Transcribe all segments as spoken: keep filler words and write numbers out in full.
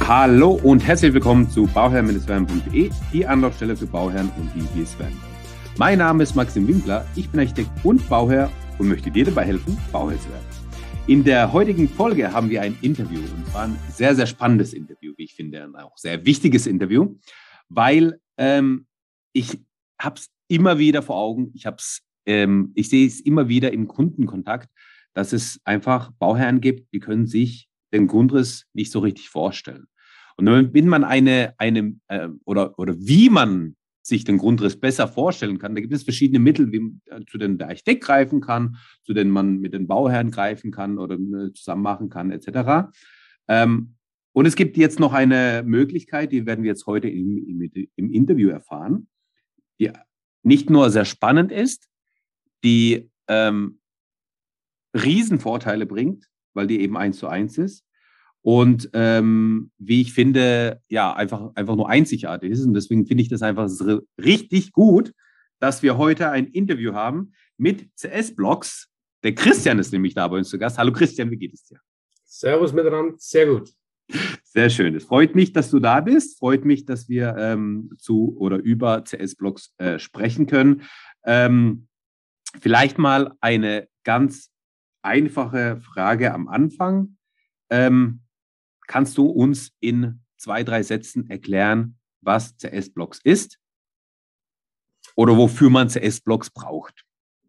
Hallo und herzlich willkommen zu bauherren punkt de, die Anlaufstelle für Bauherren und die, die es werden wollen. Mein Name ist Maxim Winkler, ich bin Architekt und Bauherr und möchte dir dabei helfen, Bauherr zu werden. In der heutigen Folge haben wir ein Interview, und zwar ein sehr, sehr spannendes Interview, wie ich finde, und auch sehr wichtiges Interview, weil ähm, ich habe es immer wieder vor Augen, ich, hab's, ähm, ich sehe es immer wieder im Kundenkontakt, dass es einfach Bauherren gibt, die können sich den Grundriss nicht so richtig vorstellen. Und wenn man eine, eine äh, oder, oder wie man sich den Grundriss besser vorstellen kann, da gibt es verschiedene Mittel, wie, äh, zu denen der Architekt greifen kann, zu denen man mit den Bauherren greifen kann oder äh, zusammen machen kann, et cetera. Ähm, und es gibt jetzt noch eine Möglichkeit, die werden wir jetzt heute im, im, im Interview erfahren, die nicht nur sehr spannend ist, die ähm, Riesenvorteile bringt, weil die eben eins zu eins ist. Und ähm, wie ich finde, ja, einfach, einfach nur einzigartig ist. Und deswegen finde ich das einfach richtig gut, dass wir heute ein Interview haben mit C S-Blocks. Der Christian ist nämlich da bei uns zu Gast. Hallo Christian, wie geht es dir? Servus miteinander, sehr gut. Sehr schön. Es freut mich, dass du da bist. Freut mich, dass wir ähm, zu oder über C S-Blocks äh, sprechen können. Ähm, vielleicht mal eine ganz einfache Frage am Anfang. Ähm, kannst du uns in zwei, drei Sätzen erklären, was C S-Blocks ist oder wofür man C S-Blocks braucht?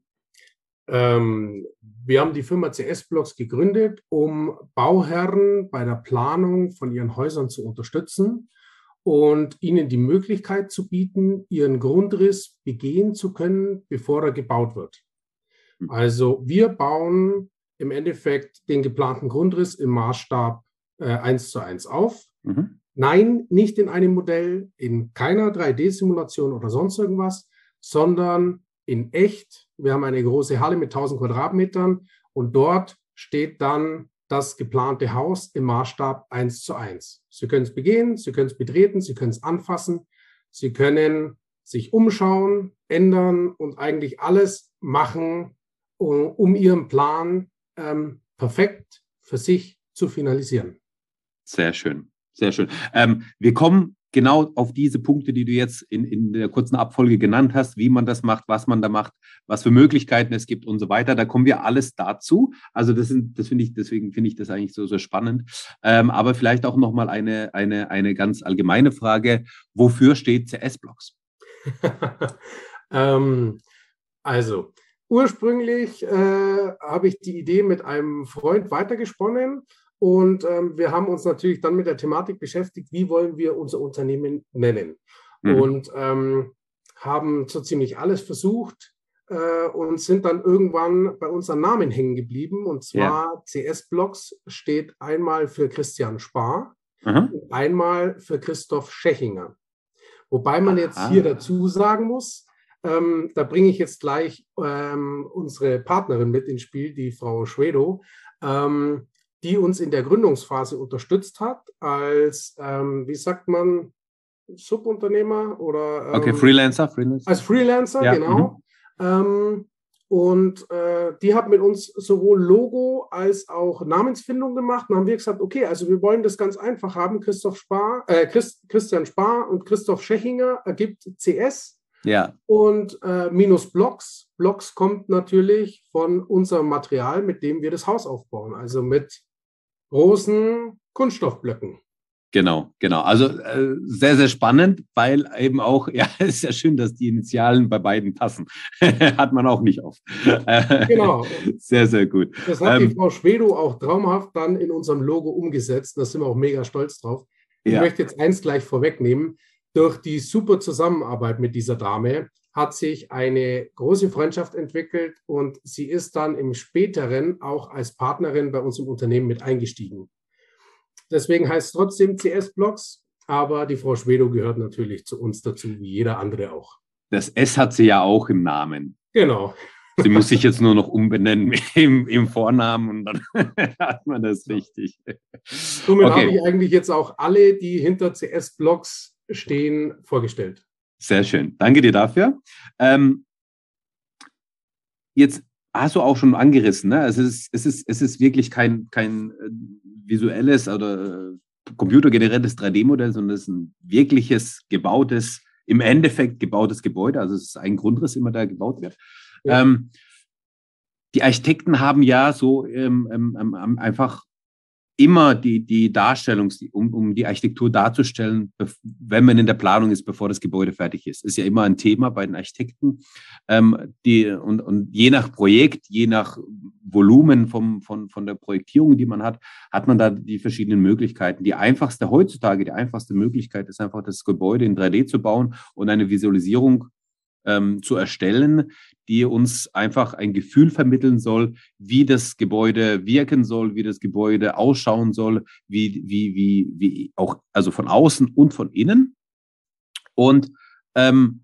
Ähm, wir haben die Firma C S-Blocks gegründet, um Bauherren bei der Planung von ihren Häusern zu unterstützen und ihnen die Möglichkeit zu bieten, ihren Grundriss begehen zu können, bevor er gebaut wird. Also wir bauen im Endeffekt den geplanten Grundriss im Maßstab äh, eins zu eins auf. Mhm. Nein, nicht in einem Modell, in keiner drei D-Simulation oder sonst irgendwas, sondern in echt. Wir haben eine große Halle mit tausend Quadratmetern und dort steht dann das geplante Haus im Maßstab eins zu eins. Sie können es begehen, Sie können es betreten, Sie können es anfassen, Sie können sich umschauen, ändern und eigentlich alles machen, um, um Ihren Plan ähm, perfekt für sich zu finalisieren. Sehr schön, sehr schön. Ähm, wir kommen genau auf diese Punkte, die du jetzt in, in der kurzen Abfolge genannt hast, wie man das macht, was man da macht, was für Möglichkeiten es gibt und so weiter. Da kommen wir alles dazu. Also das, sind, das finde ich, deswegen finde ich das eigentlich so, so spannend. Ähm, aber vielleicht auch nochmal eine, eine, eine ganz allgemeine Frage. Wofür steht C S-Blocks? ähm, also, ursprünglich äh, habe ich die Idee mit einem Freund weitergesponnen. Und ähm, wir haben uns natürlich dann mit der Thematik beschäftigt, wie wollen wir unser Unternehmen nennen. Mhm. Und ähm, haben so ziemlich alles versucht äh, und sind dann irgendwann bei unserem Namen hängen geblieben. Und zwar ja. C S-Blocks steht einmal für Christian Spar mhm. und einmal für Christoph Schechinger. Wobei man jetzt Aha. hier dazu sagen muss, ähm, da bringe ich jetzt gleich ähm, unsere Partnerin mit ins Spiel, die Frau Schwedo, ähm, die uns in der Gründungsphase unterstützt hat als, ähm, wie sagt man, Subunternehmer oder ähm, okay, Freelancer, Freelancer. Als Freelancer, ja, genau. Mhm. Ähm, und äh, die hat mit uns sowohl Logo als auch Namensfindung gemacht. Und dann haben wir gesagt, okay, also wir wollen das ganz einfach haben. Christoph Spar, äh, Christ, Christian Spar und Christoph Schechinger ergibt C S. Ja. Und äh, minus Blocks. Blocks kommt natürlich von unserem Material, mit dem wir das Haus aufbauen. Also mit großen Kunststoffblöcken. Genau, genau. Also äh, sehr, sehr spannend, weil eben auch, ja, es ist ja schön, dass die Initialen bei beiden passen. Hat man auch nicht oft. Genau. Sehr, sehr gut. Das hat ähm, die Frau Schwedo auch traumhaft dann in unserem Logo umgesetzt. Da sind wir auch mega stolz drauf. Ich ja. möchte jetzt eins gleich vorwegnehmen. Durch die super Zusammenarbeit mit dieser Dame hat sich eine große Freundschaft entwickelt und sie ist dann im Späteren auch als Partnerin bei uns im Unternehmen mit eingestiegen. Deswegen heißt es trotzdem C S-Blocks, aber die Frau Schwedo gehört natürlich zu uns dazu, wie jeder andere auch. Das S hat sie ja auch im Namen. Genau. Sie muss sich jetzt nur noch umbenennen im, im Vornamen und dann hat man das richtig. Somit okay. habe ich eigentlich jetzt auch alle, die hinter C S-Blocks stehen, vorgestellt. Sehr schön. Danke dir dafür. Ähm, jetzt hast du auch schon angerissen, ne? Es ist, es ist, es ist wirklich kein, kein visuelles oder computergeneriertes drei D-Modell, sondern es ist ein wirkliches, gebautes, im Endeffekt gebautes Gebäude. Also es ist ein Grundriss immer, der gebaut wird. Ja. Ähm, die Architekten haben ja so ähm, ähm, einfach immer die, die Darstellung, um, um die Architektur darzustellen, wenn man in der Planung ist, bevor das Gebäude fertig ist. Ist ja immer ein Thema bei den Architekten. Ähm, die, und, und je nach Projekt, je nach Volumen vom, von, von der Projektierung, die man hat, hat man da die verschiedenen Möglichkeiten. Die einfachste heutzutage, die einfachste Möglichkeit ist einfach, das Gebäude in drei D zu bauen und eine Visualisierung ähm, zu erstellen, die uns einfach ein Gefühl vermitteln soll, wie das Gebäude wirken soll, wie das Gebäude ausschauen soll, wie, wie, wie, wie auch, also von außen und von innen. Und ähm,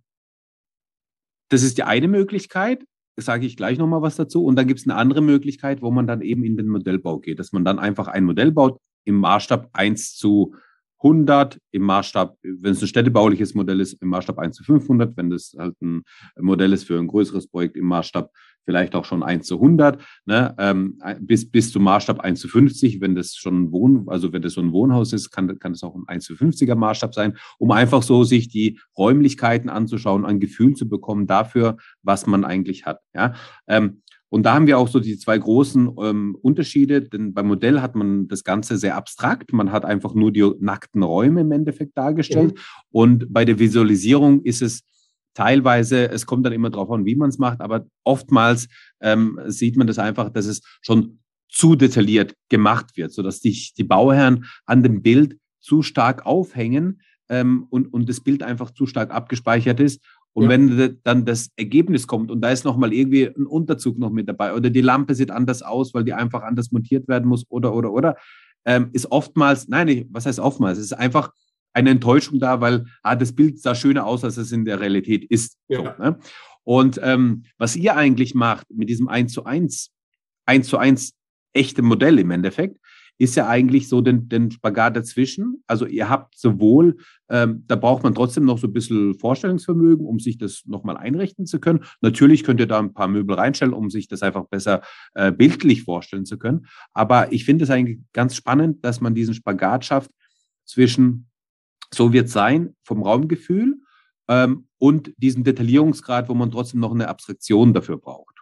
das ist die eine Möglichkeit, sage ich gleich nochmal was dazu. Und dann gibt es eine andere Möglichkeit, wo man dann eben in den Modellbau geht, dass man dann einfach ein Modell baut im Maßstab eins zu hundert, im Maßstab, wenn es ein städtebauliches Modell ist, im Maßstab eins zu fünfhundert, wenn das halt ein Modell ist für ein größeres Projekt, im Maßstab vielleicht auch schon eins zu hundert, ne, ähm, bis, bis zum Maßstab eins zu fünfzig, wenn das schon ein Wohn, also wenn das so ein Wohnhaus ist, kann, kann das auch ein eins zu fünfziger Maßstab sein, um einfach so sich die Räumlichkeiten anzuschauen, ein Gefühl zu bekommen dafür, was man eigentlich hat, ja. Ähm, Und da haben wir auch so die zwei großen ähm, Unterschiede, denn beim Modell hat man das Ganze sehr abstrakt. Man hat einfach nur die nackten Räume im Endeffekt dargestellt. Mhm. Und bei der Visualisierung ist es teilweise, es kommt dann immer darauf an, wie man es macht, aber oftmals ähm, sieht man das einfach, dass es schon zu detailliert gemacht wird, sodass sich die Bauherren an dem Bild zu stark aufhängen ähm, und, und das Bild einfach zu stark abgespeichert ist. Und ja. wenn dann das Ergebnis kommt und da ist nochmal irgendwie ein Unterzug noch mit dabei oder die Lampe sieht anders aus, weil die einfach anders montiert werden muss oder, oder, oder, ähm, ist oftmals, nein, was heißt oftmals? Es ist einfach eine Enttäuschung da, weil ah, das Bild sah schöner aus, als es in der Realität ist. Ja. So, ne? Und ähm, was ihr eigentlich macht mit diesem eins zu eins, eins zu eins echte Modell im Endeffekt, ist ja eigentlich so den, den Spagat dazwischen. Also ihr habt sowohl, ähm, da braucht man trotzdem noch so ein bisschen Vorstellungsvermögen, um sich das nochmal einrichten zu können. Natürlich könnt ihr da ein paar Möbel reinstellen, um sich das einfach besser äh, bildlich vorstellen zu können. Aber ich finde es eigentlich ganz spannend, dass man diesen Spagat schafft zwischen, so wird es sein, vom Raumgefühl ähm, und diesem Detaillierungsgrad, wo man trotzdem noch eine Abstraktion dafür braucht.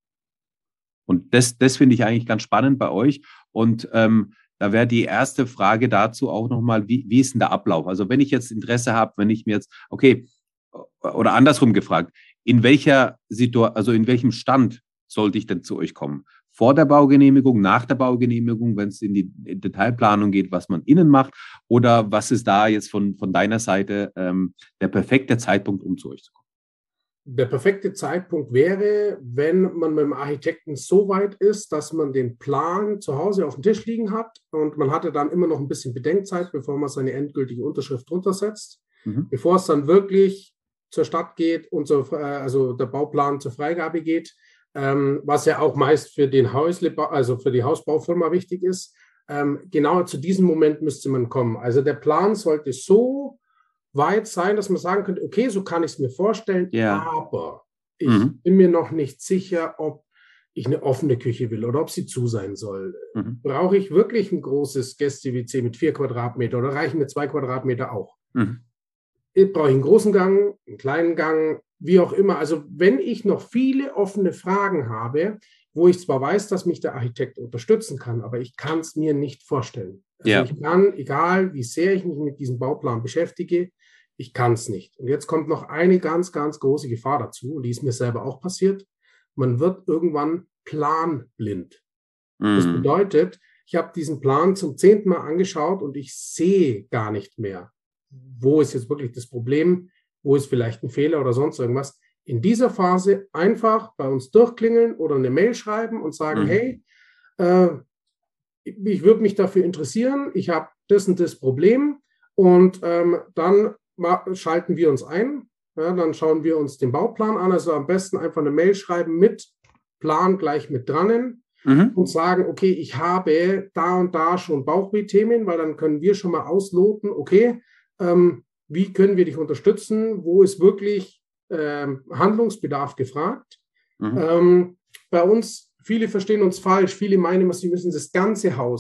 Und das, das finde ich eigentlich ganz spannend bei euch. Und ähm, da wäre die erste Frage dazu auch nochmal, wie, wie ist denn der Ablauf? Also wenn ich jetzt Interesse habe, wenn ich mir jetzt, okay, oder andersrum gefragt, in welcher Situation, also in welchem Stand sollte ich denn zu euch kommen? Vor der Baugenehmigung, nach der Baugenehmigung, wenn es in die Detailplanung geht, was man innen macht? Oder was ist da jetzt von, von deiner Seite ähm, der perfekte Zeitpunkt, um zu euch zu kommen? Der perfekte Zeitpunkt wäre, wenn man mit dem Architekten so weit ist, dass man den Plan zu Hause auf dem Tisch liegen hat und man hatte dann immer noch ein bisschen Bedenkzeit, bevor man seine endgültige Unterschrift drunter setzt, mhm. bevor es dann wirklich zur Stadt geht und zur, also der Bauplan zur Freigabe geht, ähm, was ja auch meist für den Häusle, also für die Hausbaufirma wichtig ist. Ähm, genau zu diesem Moment müsste man kommen. Also der Plan sollte so weit sein, dass man sagen könnte, okay, so kann ich es mir vorstellen, ja. aber ich mhm. bin mir noch nicht sicher, ob ich eine offene Küche will oder ob sie zu sein soll. Mhm. Brauche ich wirklich ein großes Gäste-W C mit vier Quadratmeter oder reichen mir zwei Quadratmeter auch? Mhm. Brauche ich einen großen Gang, einen kleinen Gang, wie auch immer. Also wenn ich noch viele offene Fragen habe, wo ich zwar weiß, dass mich der Architekt unterstützen kann, aber ich kann es mir nicht vorstellen. Also ja. ich kann, egal wie sehr ich mich mit diesem Bauplan beschäftige, ich kann es nicht. Und jetzt kommt noch eine ganz, ganz große Gefahr dazu, und die ist mir selber auch passiert. Man wird irgendwann planblind. Mhm. Das bedeutet, ich habe diesen Plan zum zehnten Mal angeschaut und ich sehe gar nicht mehr, wo ist jetzt wirklich das Problem, wo ist vielleicht ein Fehler oder sonst irgendwas. In dieser Phase einfach bei uns durchklingeln oder eine Mail schreiben und sagen, mhm. hey, äh, ich würde mich dafür interessieren, ich habe das und das Problem und ähm, dann schalten wir uns ein, ja, dann schauen wir uns den Bauplan an, also am besten einfach eine Mail schreiben mit Plan gleich mit dran mhm. und sagen, okay, ich habe da und da schon Bauchweh-Themen, weil dann können wir schon mal ausloten, okay, ähm, wie können wir dich unterstützen, wo ist wirklich ähm, Handlungsbedarf gefragt. Mhm. Ähm, bei uns, viele verstehen uns falsch, viele meinen, sie müssen das ganze Haus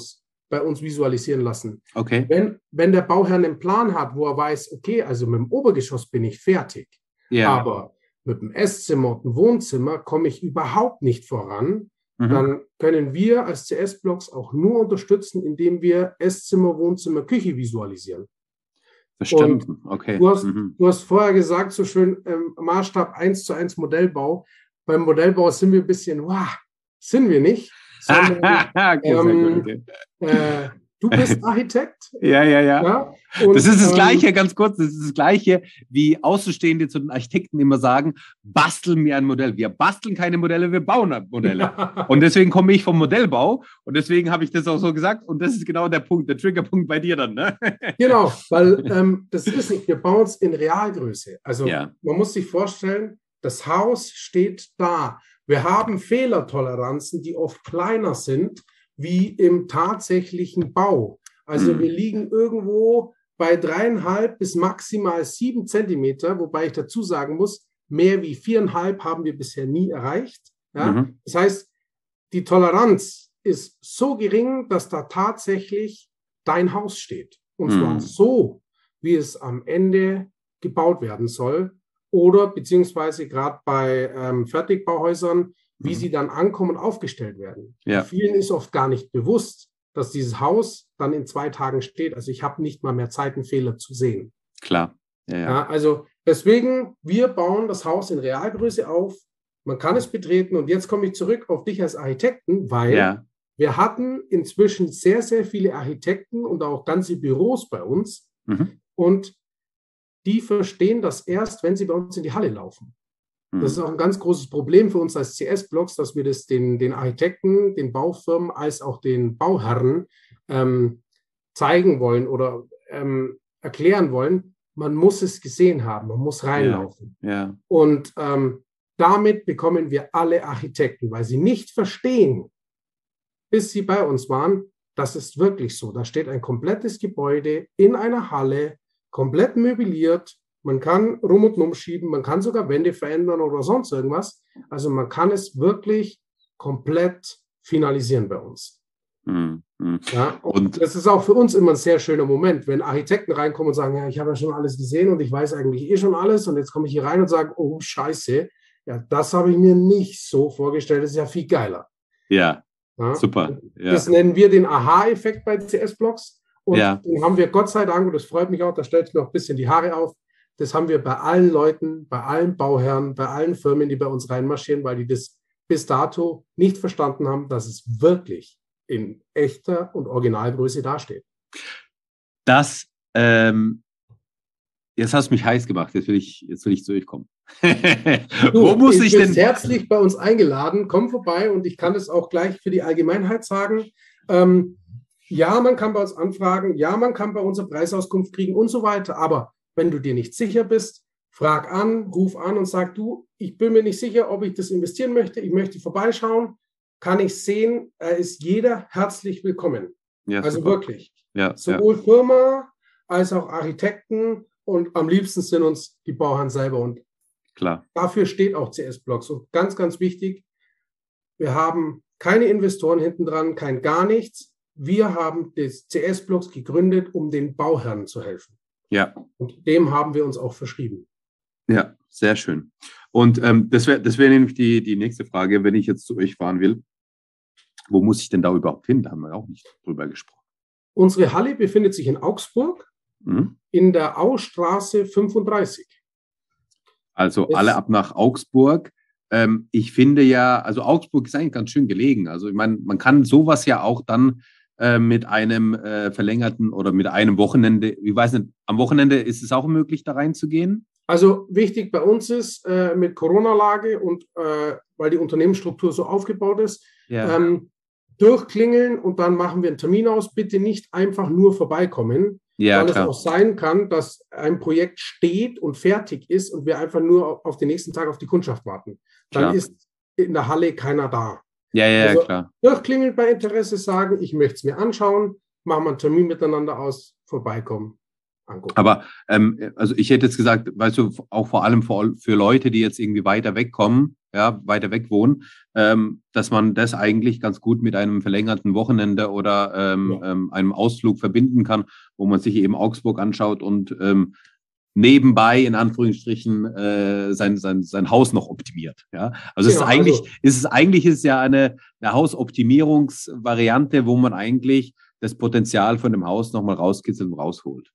bei uns visualisieren lassen. Okay. Wenn, wenn der Bauherr einen Plan hat, wo er weiß, okay, also mit dem Obergeschoss bin ich fertig, Ja. aber mit dem Esszimmer und dem Wohnzimmer komme ich überhaupt nicht voran, Mhm. dann können wir als C S-Blocks auch nur unterstützen, indem wir Esszimmer, Wohnzimmer, Küche visualisieren. Verstanden. Okay. Du hast, Mhm. du hast vorher gesagt, so schön, ähm, Maßstab eins zu eins Modellbau. Beim Modellbau sind wir ein bisschen, wow, sind wir nicht. Sondern, okay, sehr ähm, gut, okay. äh, du bist Architekt. Ja, ja, ja. Ja? Und, das ist das ähm, Gleiche, ganz kurz, das ist das Gleiche, wie Außenstehende zu den Architekten immer sagen, basteln mir ein Modell. Wir basteln keine Modelle, wir bauen Modelle. Und deswegen komme ich vom Modellbau und deswegen habe ich das auch so gesagt und das ist genau der Punkt, der Triggerpunkt bei dir dann. Ne? Genau, weil ähm, das ist nicht, wir bauen es in Realgröße. Also Ja. man muss sich vorstellen, das Haus steht da. Wir haben Fehlertoleranzen, die oft kleiner sind wie im tatsächlichen Bau. Also Mhm. wir liegen irgendwo bei dreieinhalb bis maximal sieben Zentimeter, wobei ich dazu sagen muss, mehr wie viereinhalb haben wir bisher nie erreicht. Ja? Mhm. Das heißt, die Toleranz ist so gering, dass da tatsächlich dein Haus steht. Und zwar Mhm. so, wie es am Ende gebaut werden soll. Oder beziehungsweise gerade bei ähm, Fertigbauhäusern, wie Mhm. sie dann ankommen und aufgestellt werden. Ja. Vielen ist oft gar nicht bewusst, dass dieses Haus dann in zwei Tagen steht. Also ich habe nicht mal mehr Zeit, einen Fehler zu sehen. Klar. Ja, ja. Ja, also deswegen, wir bauen das Haus in Realgröße auf. Man kann es betreten. Und jetzt komme ich zurück auf dich als Architekten, weil Ja. wir hatten inzwischen sehr, sehr viele Architekten und auch ganze Büros bei uns. Mhm. Und die verstehen das erst, wenn sie bei uns in die Halle laufen. Das ist Mhm. auch ein ganz großes Problem für uns als C S-Blocks, dass wir das den, den Architekten, den Baufirmen als auch den Bauherren ähm, zeigen wollen oder ähm, erklären wollen. Man muss es gesehen haben, man muss reinlaufen. Ja. Und ähm, damit bekommen wir alle Architekten, weil sie nicht verstehen, bis sie bei uns waren, das ist wirklich so. Da steht ein komplettes Gebäude in einer Halle, komplett möbliert. Man kann rum und um schieben, man kann sogar Wände verändern oder sonst irgendwas. Also man kann es wirklich komplett finalisieren bei uns. Mhm. Mhm. Ja, und, Und- das ist auch für uns immer ein sehr schöner Moment, wenn Architekten reinkommen und sagen, ja, ich habe ja schon alles gesehen und ich weiß eigentlich eh schon alles und jetzt komme ich hier rein und sage, oh Scheiße, ja, das habe ich mir nicht so vorgestellt, das ist ja viel geiler. Ja. Ja? Super. Ja. Das nennen wir den Aha-Effekt bei C S-Blocks. Und Ja. den haben wir Gott sei Dank, und das freut mich auch, da stellt es mir auch ein bisschen die Haare auf, das haben wir bei allen Leuten, bei allen Bauherren, bei allen Firmen, die bei uns reinmarschieren, weil die das bis dato nicht verstanden haben, dass es wirklich in echter und Originalgröße dasteht. Das, ähm, jetzt hast du mich heiß gemacht, jetzt will ich, jetzt will ich zu euch kommen. Du, Wo muss ich du bist denn? herzlich bei uns eingeladen, komm vorbei und ich kann es auch gleich für die Allgemeinheit sagen. Ähm, ja, man kann bei uns anfragen, ja, man kann bei uns eine Preisauskunft kriegen und so weiter, aber wenn du dir nicht sicher bist, frag an, ruf an und sag, du, ich bin mir nicht sicher, ob ich das investieren möchte, ich möchte vorbeischauen, kann ich sehen, da ist jeder herzlich willkommen. Ja, Also super. wirklich, Ja, ja. sowohl Firma als auch Architekten und am liebsten sind uns die Bauherren selber und Klar. dafür steht auch C S-Blocks. Und ganz, ganz wichtig, wir haben keine Investoren hinten dran, kein gar nichts. Wir haben das C S-Blocks gegründet, um den Bauherren zu helfen. Ja. Und dem haben wir uns auch verschrieben. Ja, sehr schön. Und ähm, das wäre das wär nämlich die, die nächste Frage, wenn ich jetzt zu euch fahren will. Wo muss ich denn da überhaupt hin? Da haben wir auch nicht drüber gesprochen. Unsere Halle befindet sich in Augsburg Mhm. in der Austraße fünfunddreißig. Also Es- alle ab nach Augsburg. Ähm, ich finde ja, also Augsburg ist eigentlich ganz schön gelegen. Also ich meine, man kann sowas ja auch dann äh, mit einem äh, verlängerten oder mit einem Wochenende, ich weiß nicht, am Wochenende ist es auch möglich, da reinzugehen? Also wichtig bei uns ist äh, mit Corona-Lage und äh, weil die Unternehmensstruktur so aufgebaut ist, Ja. ähm, durchklingeln und dann machen wir einen Termin aus. Bitte nicht einfach nur vorbeikommen, Ja, weil klar. es auch sein kann, dass ein Projekt steht und fertig ist und wir einfach nur auf den nächsten Tag auf die Kundschaft warten. Dann Klar. ist in der Halle keiner da. Ja, ja, Also- klar. Durchklingeln bei Interesse, sagen, ich möchte es mir anschauen, machen wir einen Termin miteinander aus, vorbeikommen. angucken. Aber ähm, also ich hätte jetzt gesagt, weißt du, auch vor allem für, für Leute, die jetzt irgendwie weiter wegkommen, ja, weiter weg wohnen, ähm, dass man das eigentlich ganz gut mit einem verlängerten Wochenende oder ähm, Ja. ähm, einem Ausflug verbinden kann, wo man sich eben Augsburg anschaut und ähm, nebenbei in Anführungsstrichen äh, sein, sein, sein Haus noch optimiert. Ja? Also, genau, es ist eigentlich, also ist es eigentlich ist ja eine, eine Hausoptimierungsvariante, wo man eigentlich das Potenzial von dem Haus nochmal rauskitzelt und rausholt.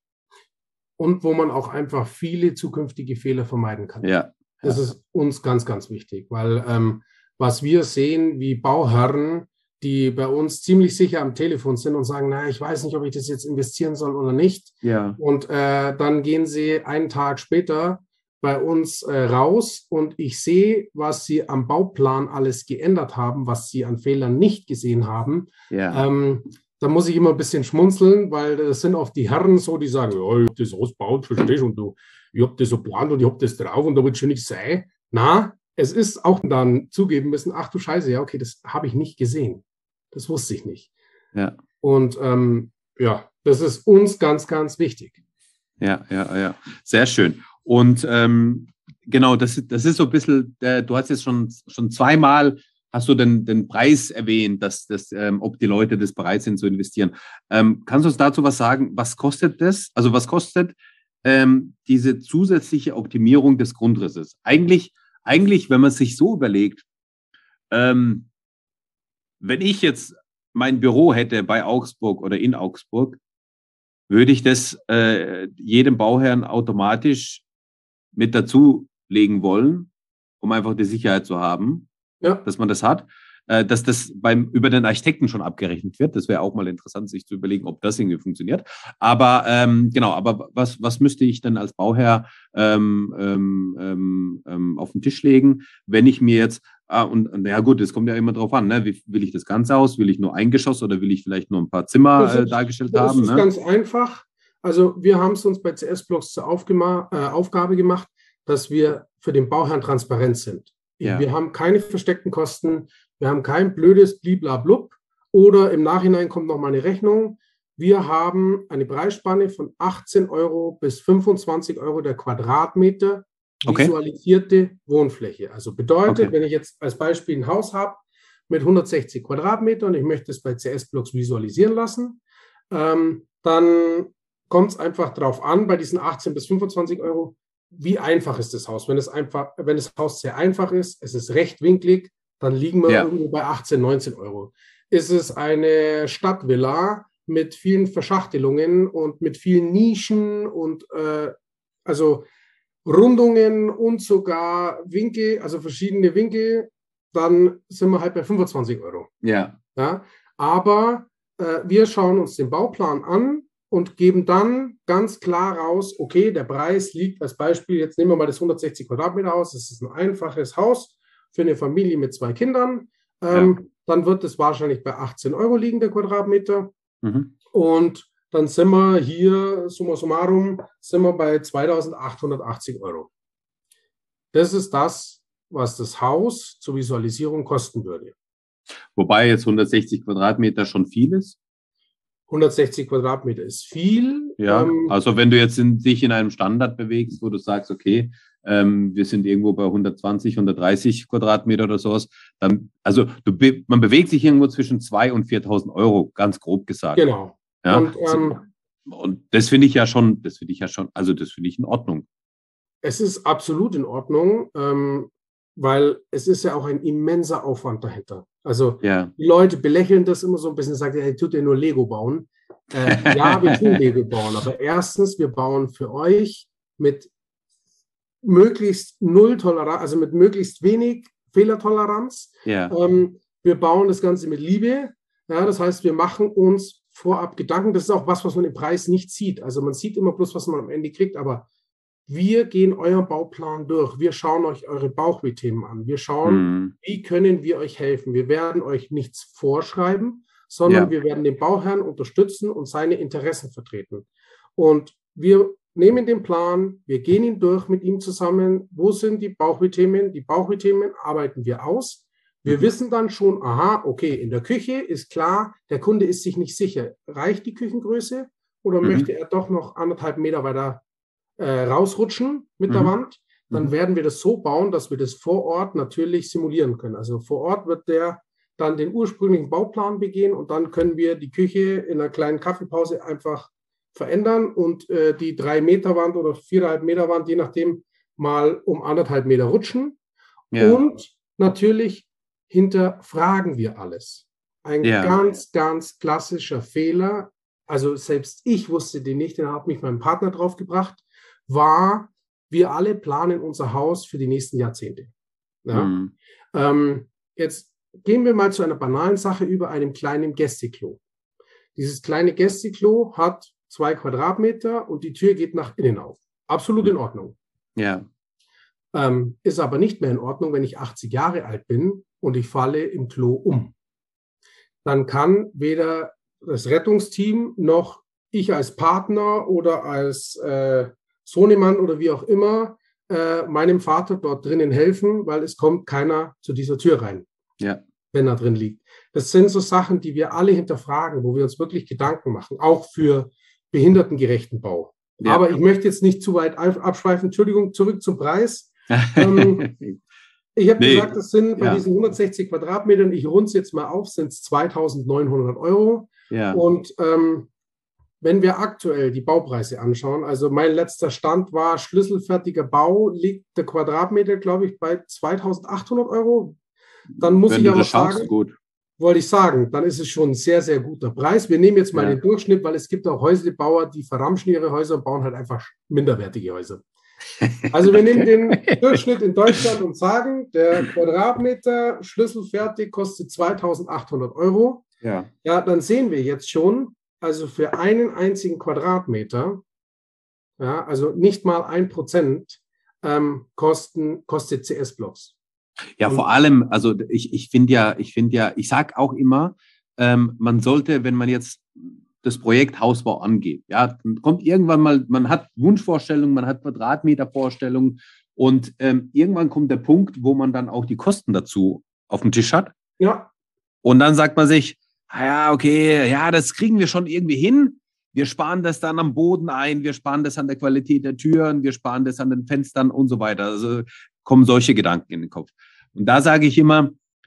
Und wo man auch einfach viele zukünftige Fehler vermeiden kann. Ja. Das ja. ist uns ganz, ganz wichtig, weil ähm, was wir sehen, wie Bauherren, die bei uns ziemlich sicher am Telefon sind und sagen, na, ich weiß nicht, ob ich das jetzt investieren soll oder nicht. Ja. Und äh, dann gehen sie einen Tag später bei uns äh, raus und ich sehe, was sie am Bauplan alles geändert haben, was sie an Fehlern nicht gesehen haben. Ja. Ähm, da muss ich immer ein bisschen schmunzeln, weil das sind oft die Herren so, die sagen, ja, ich hab das ausgebaut, verstehst du, und du, ich hab das so geplant und ich hab das drauf und da wird schon nichts sein. Na, es ist auch dann zugeben müssen, ach du Scheiße, ja, okay, das habe ich nicht gesehen. Das wusste ich nicht. Ja. Und ähm, ja, das ist uns ganz, ganz wichtig. Ja, ja, ja. Sehr schön. Und ähm, genau, das, das ist so ein bisschen, äh, du hast jetzt schon, schon zweimal, hast du den, den Preis erwähnt, dass, dass, ähm, ob die Leute das bereit sind zu investieren. Ähm, kannst du uns dazu was sagen? Was kostet das? Also was kostet ähm, diese zusätzliche Optimierung des Grundrisses? Eigentlich, eigentlich, wenn man sich so überlegt, ähm, wenn ich jetzt mein Büro hätte bei Augsburg oder in Augsburg, würde ich das äh, jedem Bauherrn automatisch mit dazulegen wollen, um einfach die Sicherheit zu haben, ja. dass man das hat. Äh, dass das beim, über den Architekten schon abgerechnet wird. Das wäre auch mal interessant, sich zu überlegen, ob das irgendwie funktioniert. Aber ähm, genau, aber was, was müsste ich denn als Bauherr ähm, ähm, ähm, auf den Tisch legen, wenn ich mir jetzt, ah, und, und ja gut, das kommt ja immer drauf an, ne? Wie will ich das Ganze aus? Will ich nur ein Geschoss oder will ich vielleicht nur ein paar Zimmer äh, dargestellt das haben? Das ist ne? ganz einfach. Also wir haben es uns bei C S-Blocks zur Aufgema- äh, Aufgabe gemacht, dass wir für den Bauherrn transparent sind. Ja. Wir haben keine versteckten Kosten, wir haben kein blödes Bliblablub oder im Nachhinein kommt noch mal eine Rechnung. Wir haben eine Preisspanne von achtzehn Euro bis fünfundzwanzig Euro der Quadratmeter okay. visualisierte Wohnfläche. Also bedeutet, okay. wenn ich jetzt als Beispiel ein Haus habe mit hundertsechzig Quadratmeter und ich möchte es bei C S-Blocks visualisieren lassen, ähm, dann kommt es einfach darauf an, bei diesen achtzehn bis fünfundzwanzig Euro, wie einfach ist das Haus. Wenn es einfach, wenn das Haus sehr einfach ist, es ist rechtwinklig, dann liegen wir ja. irgendwo bei achtzehn, neunzehn Euro. Ist es eine Stadtvilla mit vielen Verschachtelungen und mit vielen Nischen und äh, also Rundungen und sogar Winkel, also verschiedene Winkel, dann sind wir halt bei fünfundzwanzig Euro. Ja. ja? Aber äh, wir schauen uns den Bauplan an und geben dann ganz klar raus, okay, der Preis liegt als Beispiel, jetzt nehmen wir mal das hundertsechzig Quadratmeter Haus, das ist ein einfaches Haus für eine Familie mit zwei Kindern, ähm, ja. dann wird es wahrscheinlich bei achtzehn Euro liegen, der Quadratmeter. Mhm. Und dann sind wir hier, summa summarum, sind wir bei zweitausendachthundertachtzig Euro. Das ist das, was das Haus zur Visualisierung kosten würde. Wobei jetzt hundertsechzig Quadratmeter schon viel ist. hundertsechzig Quadratmeter ist viel. Ja, ähm, also wenn du jetzt in, dich in einem Standard bewegst, wo du sagst, okay, ähm, wir sind irgendwo bei hundertzwanzig, hundertdreißig Quadratmeter oder sowas, dann, also du be man bewegt sich irgendwo zwischen zweitausend und viertausend Euro, ganz grob gesagt. Genau. Ja, und, ähm, und das finde ich ja schon, das finde ich ja schon, also das finde ich in Ordnung. Es ist absolut in Ordnung, ähm, weil es ist ja auch ein immenser Aufwand dahinter. Also ja. die Leute belächeln das immer so ein bisschen, sagen, hey, tut ihr nur Lego bauen? Äh, ja, wir tun Lego bauen, aber erstens, wir bauen für euch mit möglichst null Toleranz, also mit möglichst wenig Fehlertoleranz. Ja. Ähm, wir bauen das Ganze mit Liebe. Ja, das heißt, wir machen uns vorab Gedanken. Das ist auch was, was man im Preis nicht sieht. Also man sieht immer bloß, was man am Ende kriegt, aber wir gehen euren Bauplan durch. Wir schauen euch eure Bauchweh-Themen an. Wir schauen, mhm. wie können wir euch helfen. Wir werden euch nichts vorschreiben, sondern ja. wir werden den Bauherrn unterstützen und seine Interessen vertreten. Und wir nehmen den Plan, wir gehen ihn durch mit ihm zusammen. Wo sind die Bauchweh-Themen? Die Bauchweh-Themen arbeiten wir aus. Wir mhm. wissen dann schon, aha, okay, in der Küche ist klar, der Kunde ist sich nicht sicher. Reicht die Küchengröße? oder Mhm. möchte er doch noch anderthalb Meter weiter äh, rausrutschen mit Mhm. der Wand, dann Mhm. werden wir das so bauen, dass wir das vor Ort natürlich simulieren können. Also vor Ort wird der dann den ursprünglichen Bauplan begehen und dann können wir die Küche in einer kleinen Kaffeepause einfach verändern und äh, die drei Meter Wand oder viereinhalb Meter Wand, je nachdem, mal um anderthalb Meter rutschen. Ja. Und natürlich hinterfragen wir alles. Ein Ja. ganz, ganz klassischer Fehler, also selbst ich wusste den nicht, den hat mich mein Partner drauf gebracht, war, wir alle planen unser Haus für die nächsten Jahrzehnte. Ja? Mhm. Ähm, jetzt gehen wir mal zu einer banalen Sache über, einem kleinen Gästeklo. Dieses kleine Gästeklo hat zwei Quadratmeter und die Tür geht nach innen auf. Absolut in Ordnung. Ja. Ähm, ist aber nicht mehr in Ordnung, wenn ich achtzig Jahre alt bin und ich falle im Klo um. Dann kann weder das Rettungsteam noch ich als Partner oder als äh, Sohnemann oder wie auch immer äh, meinem Vater dort drinnen helfen, weil es kommt keiner zu dieser Tür rein, Ja. wenn er drin liegt. Das sind so Sachen, die wir alle hinterfragen, wo wir uns wirklich Gedanken machen, auch für behindertengerechten Bau. Ja. Aber ich möchte jetzt nicht zu weit abschweifen. Entschuldigung, zurück zum Preis. ähm, ich habe Nee, gesagt, das sind bei ja. diesen hundertsechzig Quadratmetern, ich runde es jetzt mal auf, sind es zweitausendneunhundert Euro. Ja. Und ähm, wenn wir aktuell die Baupreise anschauen, also mein letzter Stand war, schlüsselfertiger Bau liegt der Quadratmeter, glaube ich, bei zweitausendachthundert Euro. Dann muss Wenn ich du aber das schaffst, sagen, gut. wollte ich sagen, dann ist es schon ein sehr, sehr guter Preis. Wir nehmen jetzt mal Ja. den Durchschnitt, weil es gibt auch Häuslebauer, die verramschen ihre Häuser und bauen halt einfach minderwertige Häuser. Also wir nehmen den Durchschnitt in Deutschland und sagen, der Quadratmeter schlüsselfertig kostet zweitausendachthundert Euro. Ja. Ja, dann sehen wir jetzt schon, also für einen einzigen Quadratmeter, ja, also nicht mal ein Prozent ähm, kosten, kostet C S-Blocks. Ja, Und- vor allem, also ich, ich finde ja, ich finde ja, ich sage auch immer, ähm, man sollte, wenn man jetzt das Projekt Hausbau angeht, ja, dann kommt irgendwann mal, man hat Wunschvorstellungen, man hat Quadratmetervorstellungen und ähm, irgendwann kommt der Punkt, wo man dann auch die Kosten dazu auf dem Tisch hat. Ja, Und dann sagt man sich, ah ja, okay, ja, das kriegen wir schon irgendwie hin. Wir sparen das dann am Boden ein, wir sparen das an der Qualität der Türen, wir sparen das an den Fenstern und so weiter. Also kommen solche Gedanken in den Kopf. Und da sage ich immer,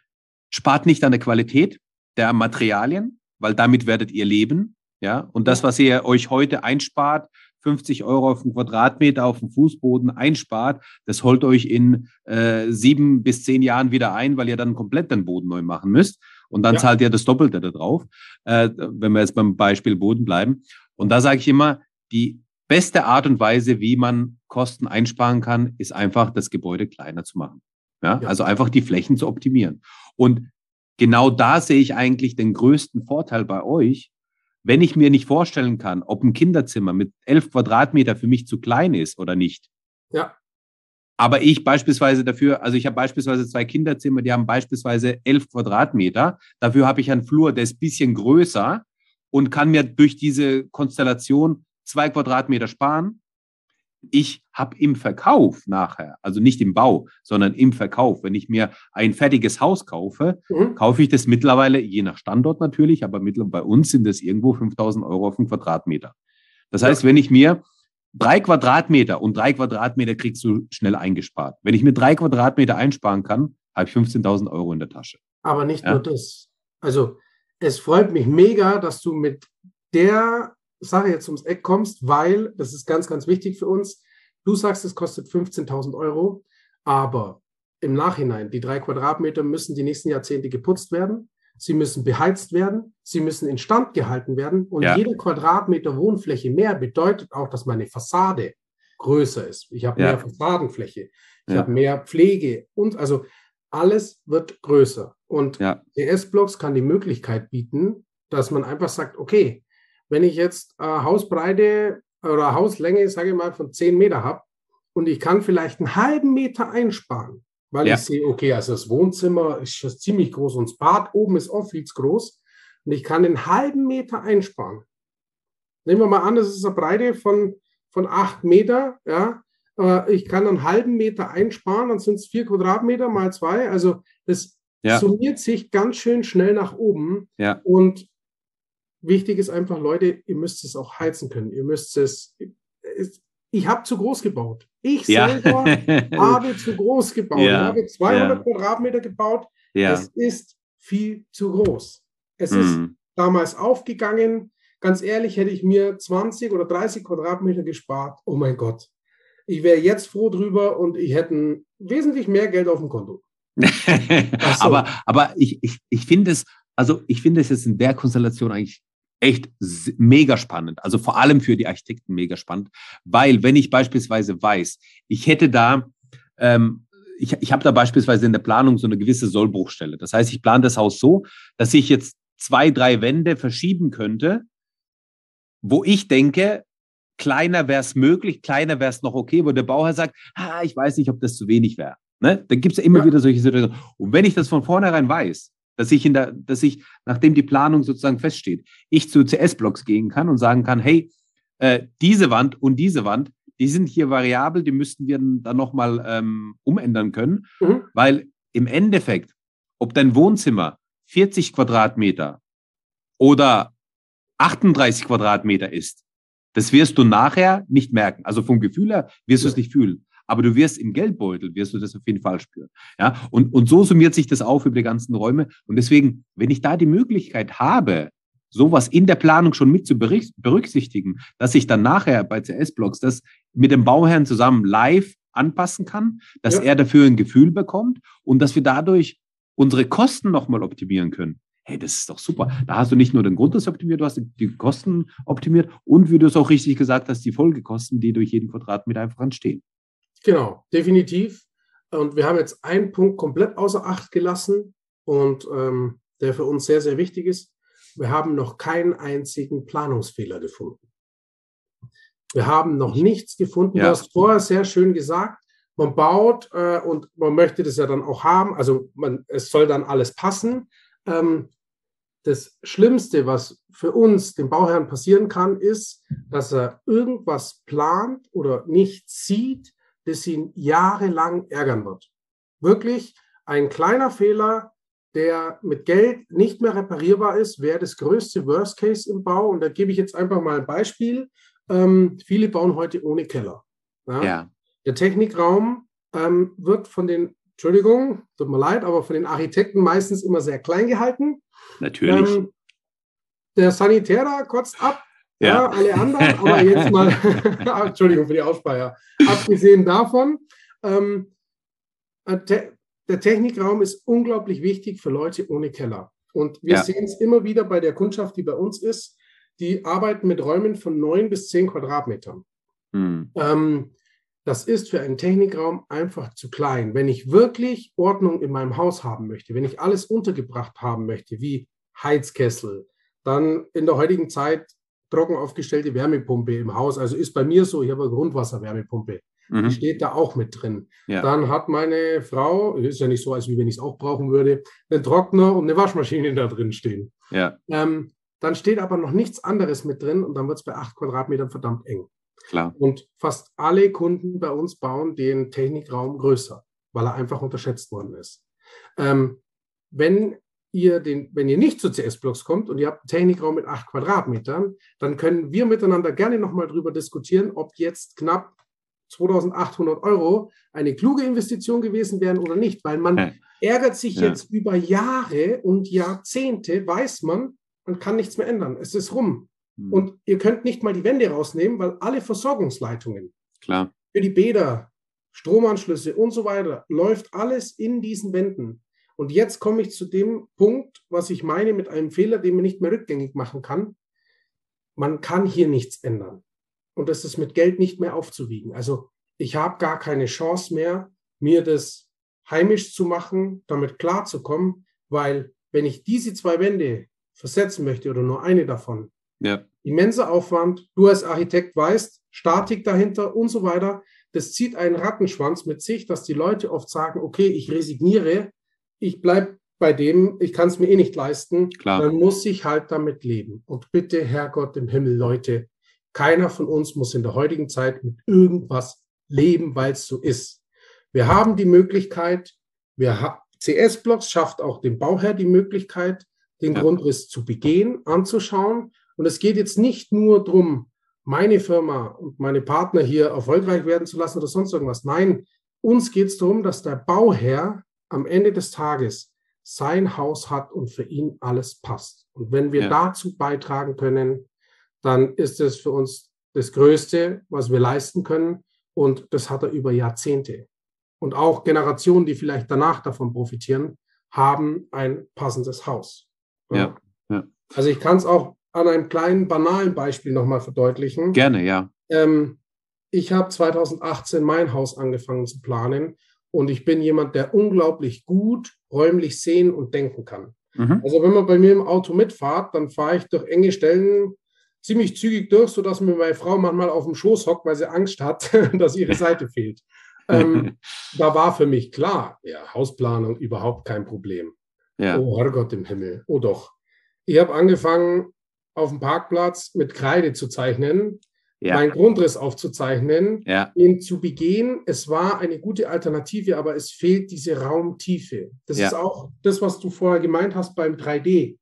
spart nicht an der Qualität der Materialien, weil damit werdet ihr leben. Ja, und das, was ihr euch heute einspart, fünfzig Euro auf den Quadratmeter auf dem Fußboden einspart, das holt euch in äh, sieben bis zehn Jahren wieder ein, weil ihr dann komplett den Boden neu machen müsst. Und dann Ja. zahlt ihr das Doppelte da drauf, äh, wenn wir jetzt beim Beispiel Boden bleiben. Und da sage ich immer, die beste Art und Weise, wie man Kosten einsparen kann, ist einfach, das Gebäude kleiner zu machen. Ja? Ja. Also einfach die Flächen zu optimieren. Und genau da sehe ich eigentlich den größten Vorteil bei euch, wenn ich mir nicht vorstellen kann, ob ein Kinderzimmer mit elf Quadratmeter für mich zu klein ist oder nicht. ja, Aber ich beispielsweise dafür, also ich habe beispielsweise zwei Kinderzimmer, die haben beispielsweise elf Quadratmeter. Dafür habe ich einen Flur, der ist ein bisschen größer und kann mir durch diese Konstellation zwei Quadratmeter sparen. Ich habe im Verkauf nachher, also nicht im Bau, sondern im Verkauf, wenn ich mir ein fertiges Haus kaufe, mhm. kaufe ich das mittlerweile, je nach Standort natürlich, aber mittlerweile bei uns sind das irgendwo fünftausend Euro auf den Quadratmeter. Das heißt, Ja. wenn ich mir drei Quadratmeter und drei Quadratmeter kriegst du schnell eingespart. Wenn ich mir drei Quadratmeter einsparen kann, habe ich fünfzehntausend Euro in der Tasche. Aber nicht Ja. nur das. Also es freut mich mega, dass du mit der Sache jetzt ums Eck kommst, weil, das ist ganz, ganz wichtig für uns, du sagst, es kostet fünfzehntausend Euro, aber im Nachhinein, die drei Quadratmeter müssen die nächsten Jahrzehnte geputzt werden, sie müssen beheizt werden, sie müssen instand gehalten werden und Ja. jeder Quadratmeter Wohnfläche mehr bedeutet auch, dass meine Fassade größer ist. Ich habe Ja. mehr Fassadenfläche, ich Ja. habe mehr Pflege und also alles wird größer. Und Ja. C S-Blocks kann die Möglichkeit bieten, dass man einfach sagt, okay, wenn ich jetzt äh, Hausbreite oder Hauslänge, sage ich mal, von zehn Meter habe und ich kann vielleicht einen halben Meter einsparen, weil Ja. ich sehe, okay, also das Wohnzimmer ist schon ziemlich groß und das Bad oben ist auch viel zu groß und ich kann einen halben Meter einsparen. Nehmen wir mal an, das ist eine Breite von, von acht Meter, ja, äh, ich kann einen halben Meter einsparen, dann sind es vier Quadratmeter mal zwei, also das Ja. summiert sich ganz schön schnell nach oben Ja. und wichtig ist einfach, Leute, ihr müsst es auch heizen können. Ihr müsst es, es ich habe zu groß gebaut. Ich Ja. selber habe zu groß gebaut. Ja. Ich habe zweihundert Ja. Quadratmeter gebaut. Ja. Es ist viel zu groß. Es Mhm. ist damals aufgegangen. Ganz ehrlich, hätte ich mir zwanzig oder dreißig Quadratmeter gespart. Oh mein Gott. Ich wäre jetzt froh drüber und ich hätte wesentlich mehr Geld auf dem Konto. Ach so. aber aber ich, ich, ich finde es, also ich finde es jetzt in der Konstellation eigentlich echt s- mega spannend. Also vor allem für die Architekten mega spannend, weil wenn ich beispielsweise weiß, ich hätte da, ähm, ich, ich habe da beispielsweise in der Planung so eine gewisse Sollbruchstelle. Das heißt, ich plane das Haus so, dass ich jetzt zwei, drei Wände verschieben könnte, wo ich denke, kleiner wäre es möglich, kleiner wäre es noch okay, wo der Bauherr sagt, ah, ich weiß nicht, ob das zu wenig wäre. Ne? Da gibt es ja immer Ja. wieder solche Situationen. Und wenn ich das von vornherein weiß, dass ich in der, dass ich, nachdem die Planung sozusagen feststeht, ich zu C S-Blocks gehen kann und sagen kann, hey, äh, diese Wand und diese Wand, die sind hier variabel, die müssten wir dann nochmal ähm, umändern können, Mhm. weil im Endeffekt, ob dein Wohnzimmer vierzig Quadratmeter oder achtunddreißig Quadratmeter ist, das wirst du nachher nicht merken. Also vom Gefühl her wirst du es Ja. nicht fühlen. Aber du wirst im Geldbeutel, wirst du das auf jeden Fall spüren. Ja? Und, und so summiert sich das auf über die ganzen Räume. Und deswegen, wenn ich da die Möglichkeit habe, sowas in der Planung schon mit zu berich- berücksichtigen, dass ich dann nachher bei C S-Blocks das mit dem Bauherrn zusammen live anpassen kann, dass Ja. er dafür ein Gefühl bekommt und dass wir dadurch unsere Kosten nochmal optimieren können. Hey, das ist doch super. Da hast du nicht nur den Grundriss optimiert, du hast die, die Kosten optimiert und, wie du es auch richtig gesagt hast, die Folgekosten, die durch jeden Quadratmeter einfach entstehen. Genau, definitiv. Und wir haben jetzt einen Punkt komplett außer Acht gelassen und ähm, der für uns sehr, sehr wichtig ist. Wir haben noch keinen einzigen Planungsfehler gefunden. Wir haben noch nichts gefunden. Ja. Du hast vorher sehr schön gesagt, man baut äh, und man möchte das ja dann auch haben. Also man, es soll dann alles passen. Ähm, das Schlimmste, was für uns, den Bauherrn, passieren kann, ist, dass er irgendwas plant oder nicht sieht, das ihn jahrelang ärgern wird. Wirklich ein kleiner Fehler, der mit Geld nicht mehr reparierbar ist, wäre das größte Worst Case im Bau. Und da gebe ich jetzt einfach mal ein Beispiel. Ähm, viele bauen heute ohne Keller. Ja? Ja. Der Technikraum ähm, wird von den, Entschuldigung, tut mir leid, aber von den Architekten meistens immer sehr klein gehalten. Natürlich. Ähm, der Sanitärer kotzt ab, ja. Ja. alle anderen, aber jetzt mal, Entschuldigung für die Aussprache, abgesehen davon, ähm, te der Technikraum ist unglaublich wichtig für Leute ohne Keller. Und wir Ja. sehen es immer wieder bei der Kundschaft, die bei uns ist, die arbeiten mit Räumen von neun bis zehn Quadratmetern. Hm. Ähm, das ist für einen Technikraum einfach zu klein. Wenn ich wirklich Ordnung in meinem Haus haben möchte, wenn ich alles untergebracht haben möchte, wie Heizkessel, dann in der heutigen Zeit trocken aufgestellte Wärmepumpe im Haus. Also ist bei mir so, ich habe eine Grundwasserwärmepumpe. Die Mhm. steht da auch mit drin. Ja. Dann hat meine Frau, ist ja nicht so, als wenn ich es auch brauchen würde, einen Trockner und eine Waschmaschine da drin stehen. Ja, Ähm, dann steht aber noch nichts anderes mit drin und dann wird es bei acht Quadratmetern verdammt eng. klar. Und fast alle Kunden bei uns bauen den Technikraum größer, weil er einfach unterschätzt worden ist. Ähm, wenn ihr den, wenn ihr nicht zu C S-Blocks kommt und ihr habt einen Technikraum mit acht Quadratmetern, dann können wir miteinander gerne nochmal drüber diskutieren, ob jetzt knapp zweitausendachthundert Euro eine kluge Investition gewesen wären oder nicht, weil man Ja. ärgert sich Ja. jetzt über Jahre und Jahrzehnte, weiß man, man kann nichts mehr ändern. Es ist rum. Hm. Und ihr könnt nicht mal die Wände rausnehmen, weil alle Versorgungsleitungen Klar. für die Bäder, Stromanschlüsse und so weiter, läuft alles in diesen Wänden. Und jetzt komme ich zu dem Punkt, was ich meine mit einem Fehler, den man nicht mehr rückgängig machen kann. Man kann hier nichts ändern. Und das ist mit Geld nicht mehr aufzuwiegen. Also ich habe gar keine Chance mehr, mir das heimisch zu machen, damit klarzukommen, weil wenn ich diese zwei Wände versetzen möchte oder nur eine davon, Ja. immenser Aufwand, du als Architekt weißt, Statik dahinter und so weiter, das zieht einen Rattenschwanz mit sich, dass die Leute oft sagen, okay, ich resigniere, ich bleibe bei dem, ich kann es mir eh nicht leisten, Klar. dann muss ich halt damit leben. Und bitte, Herrgott im Himmel, Leute, keiner von uns muss in der heutigen Zeit mit irgendwas leben, weil es so ist. Wir haben die Möglichkeit, wir ha C S-Blocks schafft auch dem Bauherr die Möglichkeit, den Ja. Grundriss zu begehen, anzuschauen. Und es geht jetzt nicht nur darum, meine Firma und meine Partner hier erfolgreich werden zu lassen oder sonst irgendwas. Nein, uns geht es darum, dass der Bauherr am Ende des Tages sein Haus hat und für ihn alles passt. Und wenn wir Ja. dazu beitragen können, dann ist es für uns das Größte, was wir leisten können. Und das hat er über Jahrzehnte. Und auch Generationen, die vielleicht danach davon profitieren, haben ein passendes Haus. Ja. Ja. Also ich kann es auch an einem kleinen, banalen Beispiel nochmal verdeutlichen. Gerne, ja. Ähm, ich habe zweitausendachtzehn mein Haus angefangen zu planen und ich bin jemand, der unglaublich gut räumlich sehen und denken kann. Mhm. Also wenn man bei mir im Auto mitfahrt, dann fahre ich durch enge Stellen ziemlich zügig durch, sodass mir meine Frau manchmal auf dem Schoß hockt, weil sie Angst hat, dass ihre Seite fehlt. Ähm, da war für mich klar, ja, Hausplanung überhaupt kein Problem. Ja. Oh Herrgott im Himmel, oh doch. Ich habe angefangen, auf dem Parkplatz mit Kreide zu zeichnen, Ja. meinen Grundriss aufzuzeichnen, Ja. ihn zu begehen. Es war eine gute Alternative, aber es fehlt diese Raumtiefe. Das Ja. ist auch das, was du vorher gemeint hast beim drei D.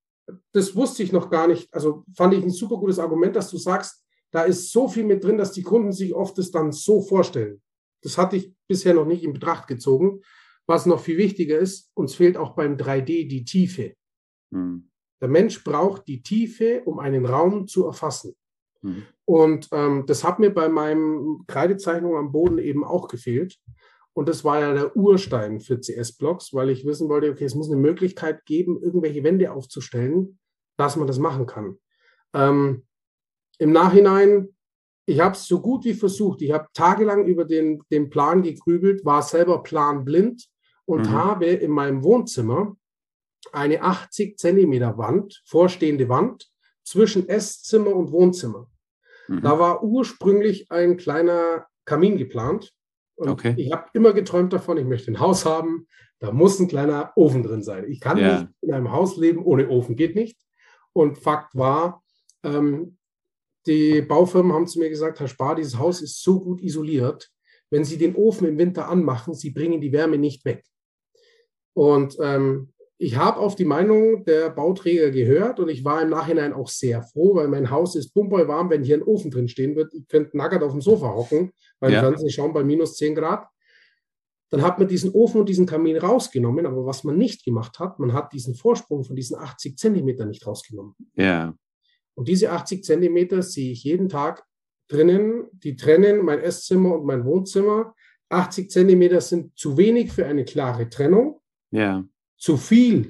Das wusste ich noch gar nicht. Also fand ich ein super gutes Argument, dass du sagst, da ist so viel mit drin, dass die Kunden sich oft das dann so vorstellen. Das hatte ich bisher noch nicht in Betracht gezogen. Was noch viel wichtiger ist, uns fehlt auch beim drei D die Tiefe. Mhm. Der Mensch braucht die Tiefe, um einen Raum zu erfassen. Mhm. Und ähm, das hat mir bei meinem Kreidezeichnung am Boden eben auch gefehlt. Und das war ja der Urstein für C S-Blocks, weil ich wissen wollte, okay, es muss eine Möglichkeit geben, irgendwelche Wände aufzustellen, dass man das machen kann. Ähm, Im Nachhinein, ich habe es so gut wie versucht. Ich habe tagelang über den, den Plan gegrübelt, war selber planblind und Mhm. habe in meinem Wohnzimmer eine achtzig Zentimeter Wand, vorstehende Wand, zwischen Esszimmer und Wohnzimmer. Mhm. Da war ursprünglich ein kleiner Kamin geplant. Und Okay. ich habe immer geträumt davon, ich möchte ein Haus haben, da muss ein kleiner Ofen drin sein. Ich kann Ja. nicht in einem Haus leben ohne Ofen, geht nicht. Und Fakt war, ähm, die Baufirmen haben zu mir gesagt, Herr Spar, dieses Haus ist so gut isoliert, wenn Sie den Ofen im Winter anmachen, Sie bringen die Wärme nicht weg. Und ähm, ich habe auf die Meinung der Bauträger gehört und ich war im Nachhinein auch sehr froh, weil mein Haus ist pumperl warm, wenn hier ein Ofen drin stehen wird. Ich könnte nackert auf dem Sofa hocken, beim Ja. Fernsehen schauen bei minus zehn Grad. Dann hat man diesen Ofen und diesen Kamin rausgenommen, aber was man nicht gemacht hat, man hat diesen Vorsprung von diesen achtzig Zentimeter nicht rausgenommen. Ja. Und diese achtzig Zentimeter sehe ich jeden Tag drinnen, die trennen mein Esszimmer und mein Wohnzimmer. achtzig Zentimeter sind zu wenig für eine klare Trennung, Ja. zu viel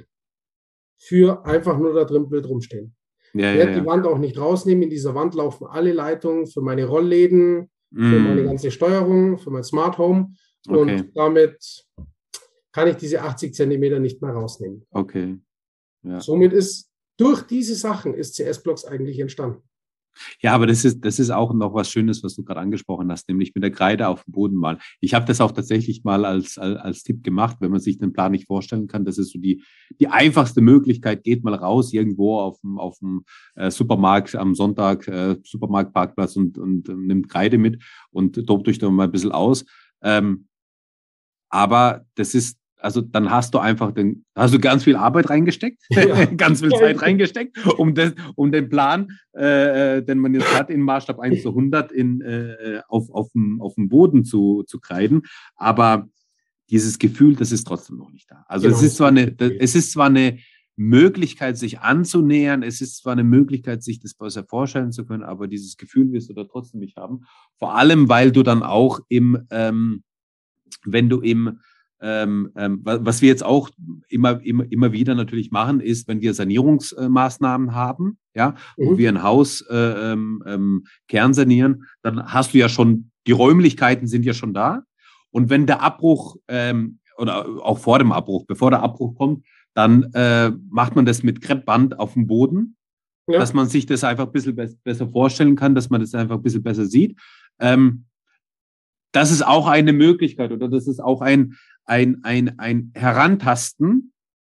für einfach nur da drin blöd rumstehen. Ja. Ich Ja. werde die Ja. Wand auch nicht rausnehmen. In dieser Wand laufen alle Leitungen für meine Rollläden, für meine Mm. ganze Steuerung, für mein Smart Home. Okay. Und damit kann ich diese achtzig Zentimeter nicht mehr rausnehmen. Okay. Ja. Somit ist durch diese Sachen ist C S-Blocks eigentlich entstanden. Ja, aber das ist, das ist auch noch was Schönes, was du gerade angesprochen hast, nämlich mit der Kreide auf dem Boden malen. Ich habe das auch tatsächlich mal als, als, als Tipp gemacht, wenn man sich den Plan nicht vorstellen kann. Das ist so die, die einfachste Möglichkeit. Geht mal raus irgendwo auf dem, auf dem äh, Supermarkt am Sonntag, äh, Supermarktparkplatz und, und äh, nimmt Kreide mit und tobt euch da mal ein bisschen aus. Ähm, aber das ist, also dann hast du einfach den, hast du ganz viel Arbeit reingesteckt, Ja. ganz viel Zeit reingesteckt, um, das, um den Plan, äh, den man jetzt hat, in Maßstab eins zu hundert in, äh, auf, auf, dem, auf dem Boden zu, zu kreiden. Aber dieses Gefühl, das ist trotzdem noch nicht da. Also Genau. es ist zwar eine, es ist zwar eine Möglichkeit, sich anzunähern, es ist zwar eine Möglichkeit, sich das besser vorstellen zu können, aber dieses Gefühl wirst du da trotzdem nicht haben. Vor allem, weil du dann auch im, ähm, wenn du im Ähm, ähm, was wir jetzt auch immer, immer, immer wieder natürlich machen, ist, wenn wir Sanierungsmaßnahmen haben, ja, wo Mhm. wir ein Haus äh, ähm, ähm, kernsanieren, dann hast du ja schon, die Räumlichkeiten sind ja schon da. Und wenn der Abbruch ähm, oder auch vor dem Abbruch, bevor der Abbruch kommt, dann äh, macht man das mit Kreppband auf dem Boden, Ja. dass man sich das einfach ein bisschen be besser vorstellen kann, dass man das einfach ein bisschen besser sieht. Ähm, das ist auch eine Möglichkeit oder das ist auch ein Ein, ein, ein Herantasten,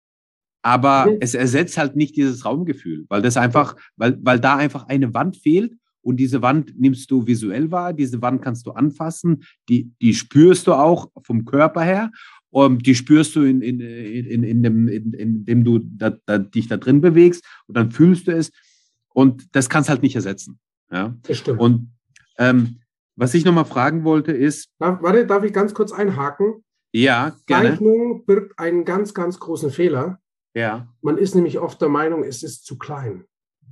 aber Mhm. es ersetzt halt nicht dieses Raumgefühl, weil das einfach, weil, weil da einfach eine Wand fehlt und diese Wand nimmst du visuell wahr, diese Wand kannst du anfassen, die, die spürst du auch vom Körper her Und die spürst du, in, in, in, in, dem, in, in dem du da, da, dich da drin bewegst und dann fühlst du es. Und das kannst halt nicht ersetzen. Ja? Das stimmt. Und ähm, was ich nochmal fragen wollte ist... Darf, warte, darf ich ganz kurz einhaken? Ja, gerne. Zeichnung birgt einen ganz, ganz großen Fehler. Ja. Man ist nämlich oft der Meinung, es ist zu klein.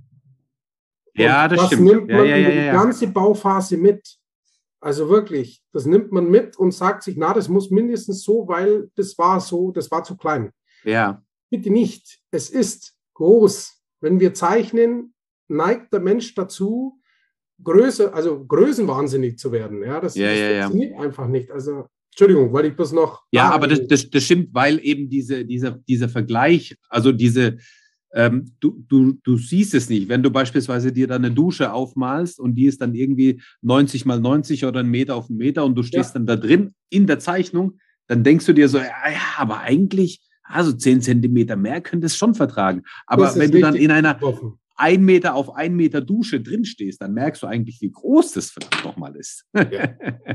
Und ja, das, das stimmt. nimmt man ja, ja, ja, die ja. ganze Bauphase mit. Also wirklich, das nimmt man mit und sagt sich, na, das muss mindestens so, weil das war so, das war zu klein. Ja. Bitte nicht. Es ist groß. Wenn wir zeichnen, neigt der Mensch dazu, Größe, also größenwahnsinnig zu werden. Ja, das, Ja, das ja, ja. funktioniert einfach nicht. Also, Entschuldigung, weil ich bloß noch. Ja, aber das, das, das stimmt, weil eben diese, dieser, dieser Vergleich, also diese, ähm, du, du, du siehst es nicht. Wenn du beispielsweise dir dann eine Dusche aufmalst und die ist dann irgendwie neunzig mal neunzig oder ein Meter auf einen Meter und du stehst Ja. dann da drin in der Zeichnung, dann denkst du dir so, ja, ja aber eigentlich, also zehn Zentimeter mehr könnte es schon vertragen. Aber Das ist wenn du dann richtig in einer getroffen. ein Meter auf ein Meter Dusche drin stehst, dann merkst du eigentlich, wie groß das verdammt nochmal ist. Ja.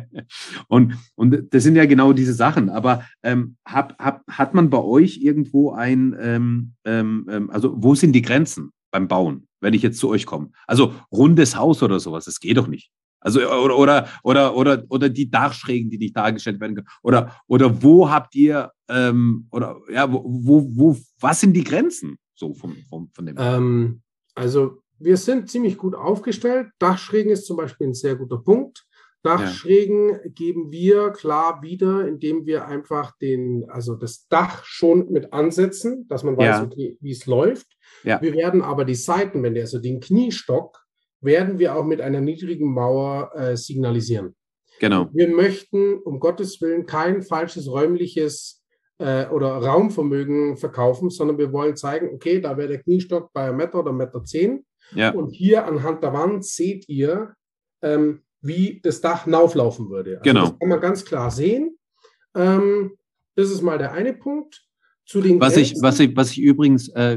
und, und das sind ja genau diese Sachen. Aber ähm, hab, hab, hat man bei euch irgendwo ein, ähm, ähm, also wo sind die Grenzen beim Bauen, wenn ich jetzt zu euch komme? Also rundes Haus oder sowas, das geht doch nicht. Also oder oder oder oder oder die Dachschrägen, die nicht dargestellt werden können. Oder oder wo habt ihr ähm, oder ja wo, wo wo was sind die Grenzen so vom, vom von dem? Ähm, also wir sind ziemlich gut aufgestellt. Dachschrägen ist zum Beispiel ein sehr guter Punkt. Dachschrägen ja. geben wir klar wieder, indem wir einfach den, also das Dach schon mit ansetzen, dass man weiß, Ja. okay, wie es läuft. Ja. Wir werden aber die Seitenwände, also den Kniestock, werden wir auch mit einer niedrigen Mauer äh, signalisieren. Genau. Wir möchten um Gottes Willen kein falsches räumliches äh, oder Raumvermögen verkaufen, sondern wir wollen zeigen, okay, da wäre der Kniestock bei einem Meter oder einem Meter zehn. Ja. Und hier anhand der Wand seht ihr, ähm, wie das Dach hinauflaufen würde. Also Genau. Das kann man ganz klar sehen. Ähm, das ist mal der eine Punkt. Zu den Was ich, was ich, was ich übrigens, äh,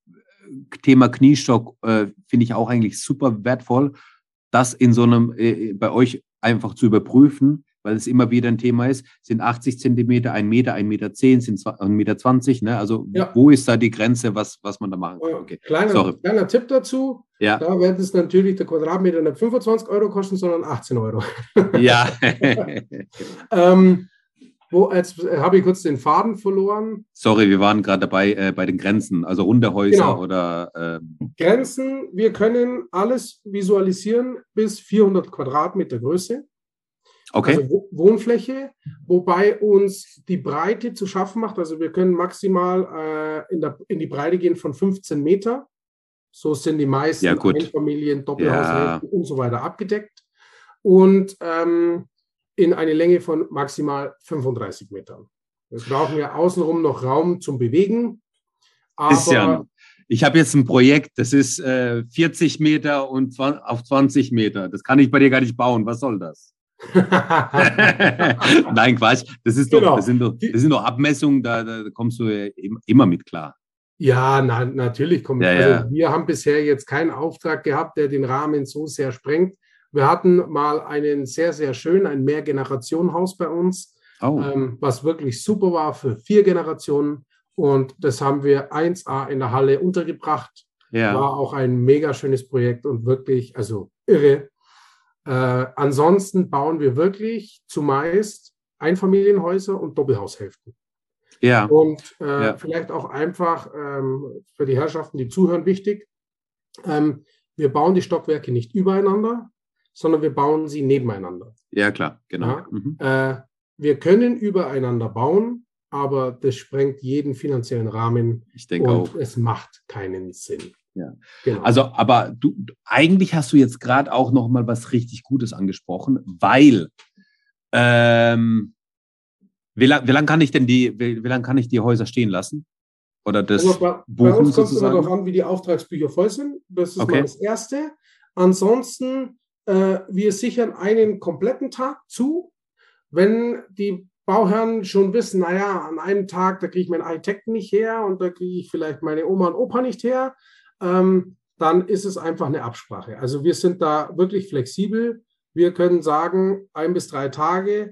Thema Kniestock, äh, finde ich auch eigentlich super wertvoll, das in so einem, äh, bei euch einfach zu überprüfen, weil es immer wieder ein Thema ist, sind achtzig Zentimeter, ein Meter, ein Meter zehn, sind ein Meter zwanzig, ne? Also Ja. wo ist da die Grenze, was, was man da machen kann? Okay. Kleiner, Sorry. kleiner Tipp dazu, Ja. da wird es natürlich der Quadratmeter nicht fünfundzwanzig Euro kosten, sondern achtzehn Euro. Ja. ähm, wo, jetzt äh, habe ich kurz den Faden verloren. Sorry, wir waren gerade dabei äh, bei den Grenzen, also runde Häuser Genau. oder ähm, Grenzen, wir können alles visualisieren bis vierhundert Quadratmeter Größe. okay. Also Wo- Wohnfläche, wobei uns die Breite zu schaffen macht. Also wir können maximal äh, in, der, in die Breite gehen von fünfzehn Meter. So sind die meisten Ja, gut. Einfamilien, Doppelhaushälfte Ja. und so weiter abgedeckt. Und ähm, in eine Länge von maximal fünfunddreißig Metern. Wir brauchen ja außenrum noch Raum zum Bewegen. Aber Christian, ich habe jetzt ein Projekt, das ist äh, vierzig Meter und zwanzig, auf zwanzig Meter. Das kann ich bei dir gar nicht bauen. Was soll das? Nein, Quatsch. Das, ist doch, Genau. das, sind doch, das sind doch Abmessungen, da, da kommst du ja immer mit klar. Ja, na, natürlich kommt. Ja, also ja. wir haben bisher jetzt keinen Auftrag gehabt, der den Rahmen so sehr sprengt. Wir hatten mal einen sehr, sehr schön, ein Mehrgenerationenhaus bei uns, Oh. ähm, was wirklich super war für vier Generationen. Und das haben wir eins A in der Halle untergebracht. Ja. War auch ein mega schönes Projekt und wirklich, also irre. Äh, ansonsten bauen wir wirklich zumeist Einfamilienhäuser und Doppelhaushälften. Ja. Und äh, Ja. vielleicht auch einfach ähm, für die Herrschaften, die zuhören, wichtig. Ähm, wir bauen die Stockwerke nicht übereinander, sondern wir bauen sie nebeneinander. Ja, klar, genau. Ja. Mhm. Äh, wir können übereinander bauen, aber das sprengt jeden finanziellen Rahmen Ich denke und auch. es macht keinen Sinn. Ja. Genau. Also, aber du, eigentlich hast du jetzt gerade auch noch mal was richtig Gutes angesprochen, weil ähm, wie lange wie lang kann ich denn die, wie, wie lang kann ich die Häuser stehen lassen? Oder das Also bei, bei buchen uns kommt es immer sozusagen? darauf an, wie die Auftragsbücher voll sind. Das ist Okay. mal das Erste. Ansonsten, äh, wir sichern einen kompletten Tag zu. Wenn die Bauherren schon wissen, naja, an einem Tag, da kriege ich meinen Architekten nicht her und da kriege ich vielleicht meine Oma und Opa nicht her, ähm, dann ist es einfach eine Absprache. Also wir sind da wirklich flexibel. Wir können sagen, ein bis drei Tage.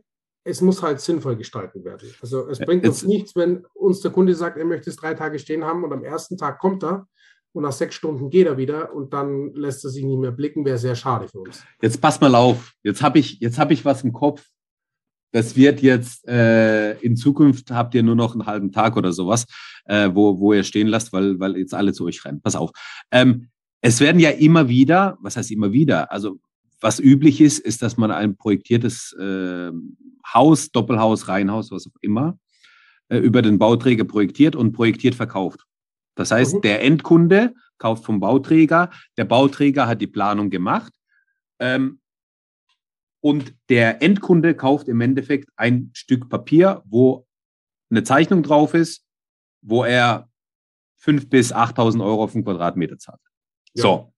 es muss halt sinnvoll gestaltet werden. Also es Ja, bringt uns jetzt- nichts, wenn uns der Kunde sagt, er möchte es drei Tage stehen haben und am ersten Tag kommt er und nach sechs Stunden geht er wieder und dann lässt er sich nicht mehr blicken, wäre sehr schade für uns. Jetzt pass mal auf. Jetzt habe ich, jetzt hab ich was im Kopf. Das wird jetzt, äh, in Zukunft habt ihr nur noch einen halben Tag oder sowas, äh, wo, wo ihr stehen lasst, weil, weil jetzt alle zu euch rennen. Pass auf. Ähm, es werden ja immer wieder, was heißt immer wieder? Also, was üblich ist, ist, dass man ein projektiertes äh, Haus, Doppelhaus, Reihenhaus, was auch immer, äh, über den Bauträger projektiert und projektiert verkauft. Das heißt, Mhm. der Endkunde kauft vom Bauträger, der Bauträger hat die Planung gemacht, ähm, und der Endkunde kauft im Endeffekt ein Stück Papier, wo eine Zeichnung drauf ist, wo er fünftausend bis achttausend Euro auf den Quadratmeter zahlt. Ja. So.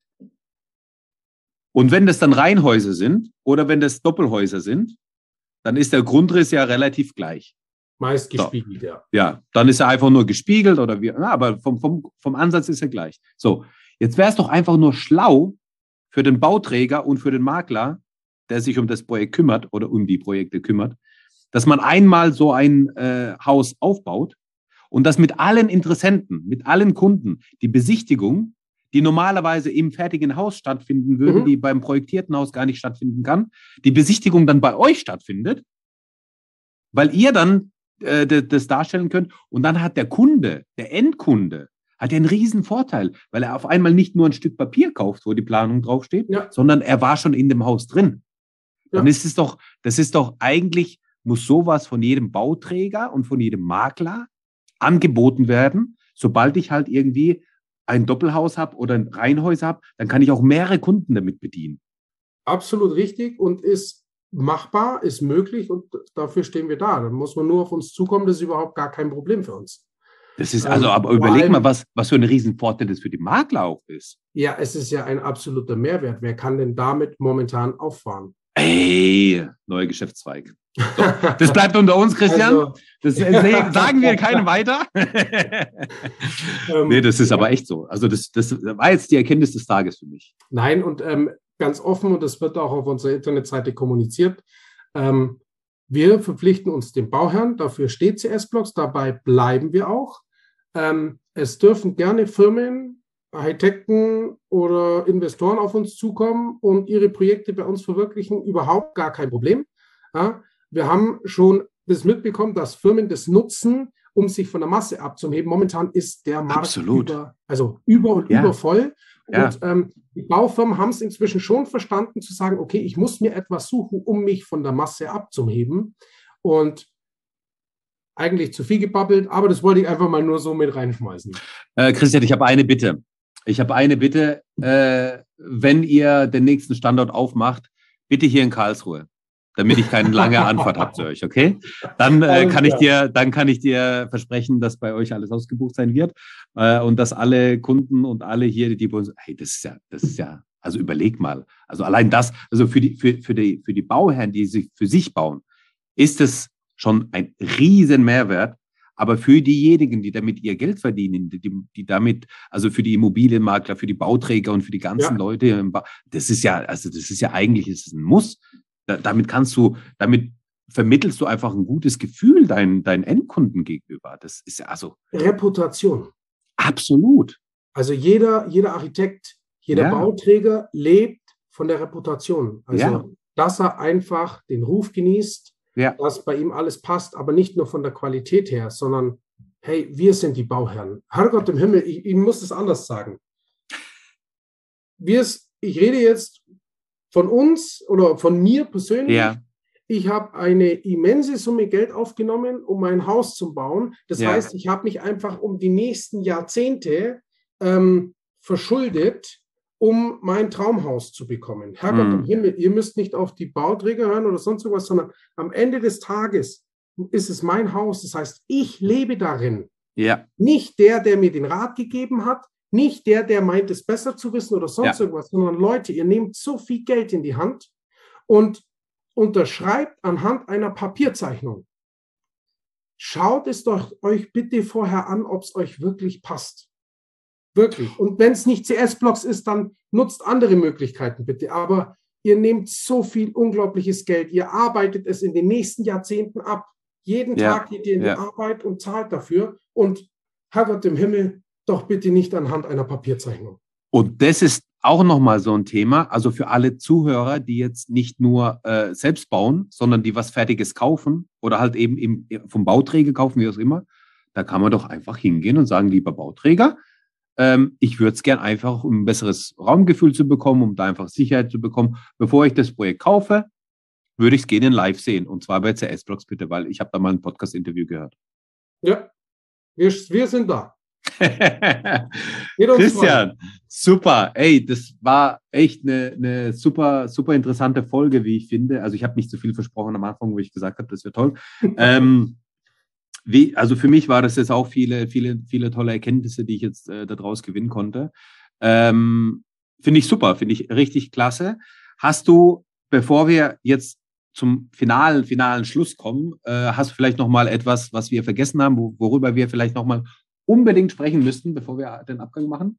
Und wenn das dann Reihenhäuser sind oder wenn das Doppelhäuser sind, dann ist der Grundriss ja relativ gleich. Meist So. gespiegelt, ja. Ja, dann ist er einfach nur gespiegelt oder wie, na, aber vom, vom, vom Ansatz ist er gleich. So, jetzt wäre es doch einfach nur schlau für den Bauträger und für den Makler, der sich um das Projekt kümmert oder um die Projekte kümmert, dass man einmal so ein äh, Haus aufbaut und das mit allen Interessenten, mit allen Kunden, die Besichtigung, die normalerweise im fertigen Haus stattfinden würde, Mhm. die beim projektierten Haus gar nicht stattfinden kann, die Besichtigung dann bei euch stattfindet, weil ihr dann äh, d- das darstellen könnt und dann hat der Kunde, der Endkunde, hat ja einen riesen Vorteil, weil er auf einmal nicht nur ein Stück Papier kauft, wo die Planung draufsteht, Ja. sondern er war schon in dem Haus drin. Ja. Dann ist es doch, das ist doch eigentlich, muss sowas von jedem Bauträger und von jedem Makler angeboten werden. Sobald ich halt irgendwie ein Doppelhaus habe oder ein Reihenhäuser habe, dann kann ich auch mehrere Kunden damit bedienen. Absolut richtig und ist machbar, ist möglich und dafür stehen wir da. Dann muss man nur auf uns zukommen, das ist überhaupt gar kein Problem für uns. Das ist Ähm, also, aber vor überleg allem- mal, was, was für ein Riesenvorteil das für die Makler auch ist. Ja, es ist ja ein absoluter Mehrwert. Wer kann denn damit momentan auffahren? Ey, neuer Geschäftszweig. So, das bleibt unter uns, Christian. Also, Das äh, sagen wir keinem weiter. ähm, Nee, das ist aber echt so. Also das, das war jetzt die Erkenntnis des Tages für mich. Nein, und ähm, ganz offen, und das wird auch auf unserer Internetseite kommuniziert, ähm, wir verpflichten uns dem Bauherrn, dafür steht C S-Blocks, dabei bleiben wir auch. Ähm, es dürfen gerne Firmen, Architekten oder Investoren auf uns zukommen und ihre Projekte bei uns verwirklichen, überhaupt gar kein Problem. Ja, wir haben schon das mitbekommen, dass Firmen das nutzen, um sich von der Masse abzuheben. Momentan ist der Markt Absolut. über, also über und Ja. über voll. Ja. Und ähm, die Baufirmen haben es inzwischen schon verstanden, zu sagen, okay, ich muss mir etwas suchen, um mich von der Masse abzuheben. Und eigentlich zu viel gebabbelt, aber das wollte ich einfach mal nur so mit reinschmeißen. Äh, Christian, ich habe eine Bitte. Ich habe eine Bitte. Äh, wenn ihr den nächsten Standort aufmacht, bitte hier in Karlsruhe, damit ich keine lange Anfahrt habe zu euch, okay? Dann äh, Alles kann ich klar. dir, dann kann ich dir versprechen, dass bei euch alles ausgebucht sein wird äh, und dass alle Kunden und alle hier, die bei uns, hey, das ist ja, das ist ja, also überleg mal, also allein das, also für die, für, für die, für die Bauherren, die sich für sich bauen, ist es schon ein riesen Mehrwert. Aber für diejenigen, die damit ihr Geld verdienen, die, die damit, also für die Immobilienmakler, für die Bauträger und für die ganzen Ja. Leute, im Ba- das ist ja, also das ist ja eigentlich, ist es ein Muss. Da, damit kannst du, damit vermittelst du einfach ein gutes Gefühl deinen, deinen Endkunden gegenüber. Das ist ja also Reputation. absolut. Also jeder, jeder Architekt, jeder Ja. Bauträger lebt von der Reputation. Also, Ja. dass er einfach den Ruf genießt, Ja, dass bei ihm alles passt, aber nicht nur von der Qualität her, sondern hey, wir sind die Bauherren. Herrgott im Himmel, ich, ich muss es anders sagen. Wir, s- ich rede jetzt von uns oder von mir persönlich. ja, Ich habe eine immense Summe Geld aufgenommen, um mein Haus zu bauen. Das Ja. heißt, ich habe mich einfach um die nächsten Jahrzehnte ähm, verschuldet, um mein Traumhaus zu bekommen. Herrgott Mhm. im Himmel, ihr müsst nicht auf die Bauträger hören oder sonst irgendwas, sondern am Ende des Tages ist es mein Haus. Das heißt, ich lebe darin. ja, Nicht der, der mir den Rat gegeben hat, nicht der, der meint, es besser zu wissen oder sonst Ja. irgendwas, sondern Leute, ihr nehmt so viel Geld in die Hand und unterschreibt anhand einer Papierzeichnung. Schaut es doch euch bitte vorher an, ob es euch wirklich passt. Wirklich. Und wenn es nicht C S-Blocks ist, dann nutzt andere Möglichkeiten bitte. Aber ihr nehmt so viel unglaubliches Geld, ihr arbeitet es in den nächsten Jahrzehnten ab. Jeden Ja, Tag geht ihr in ja. die Arbeit und zahlt dafür. Und Herrgott im Himmel, doch bitte nicht anhand einer Papierzeichnung. Und das ist auch nochmal so ein Thema, also für alle Zuhörer, die jetzt nicht nur äh, selbst bauen, sondern die was Fertiges kaufen oder halt eben im, vom Bauträger kaufen, wie auch immer, da kann man doch einfach hingehen und sagen, lieber Bauträger, ähm, ich würde es gern einfach, um ein besseres Raumgefühl zu bekommen, um da einfach Sicherheit zu bekommen, bevor ich das Projekt kaufe, würde ich es gerne live sehen. Und zwar bei C S-Blocks bitte, weil ich habe da mal ein Podcast-Interview gehört. Ja, wir, wir sind da. Christian, super. Ey, das war echt eine, eine super, super interessante Folge, wie ich finde. Also ich habe nicht so viel versprochen am Anfang, wo ich gesagt habe, das wäre toll. ähm, wie, also für mich war das jetzt auch viele, viele, viele tolle Erkenntnisse, die ich jetzt äh, daraus gewinnen konnte. Ähm, finde ich super, finde ich richtig klasse. Hast du, bevor wir jetzt zum finalen, finalen Schluss kommen, äh, hast du vielleicht noch mal etwas, was wir vergessen haben, wo, worüber wir vielleicht noch mal unbedingt sprechen müssten, bevor wir den Abgang machen?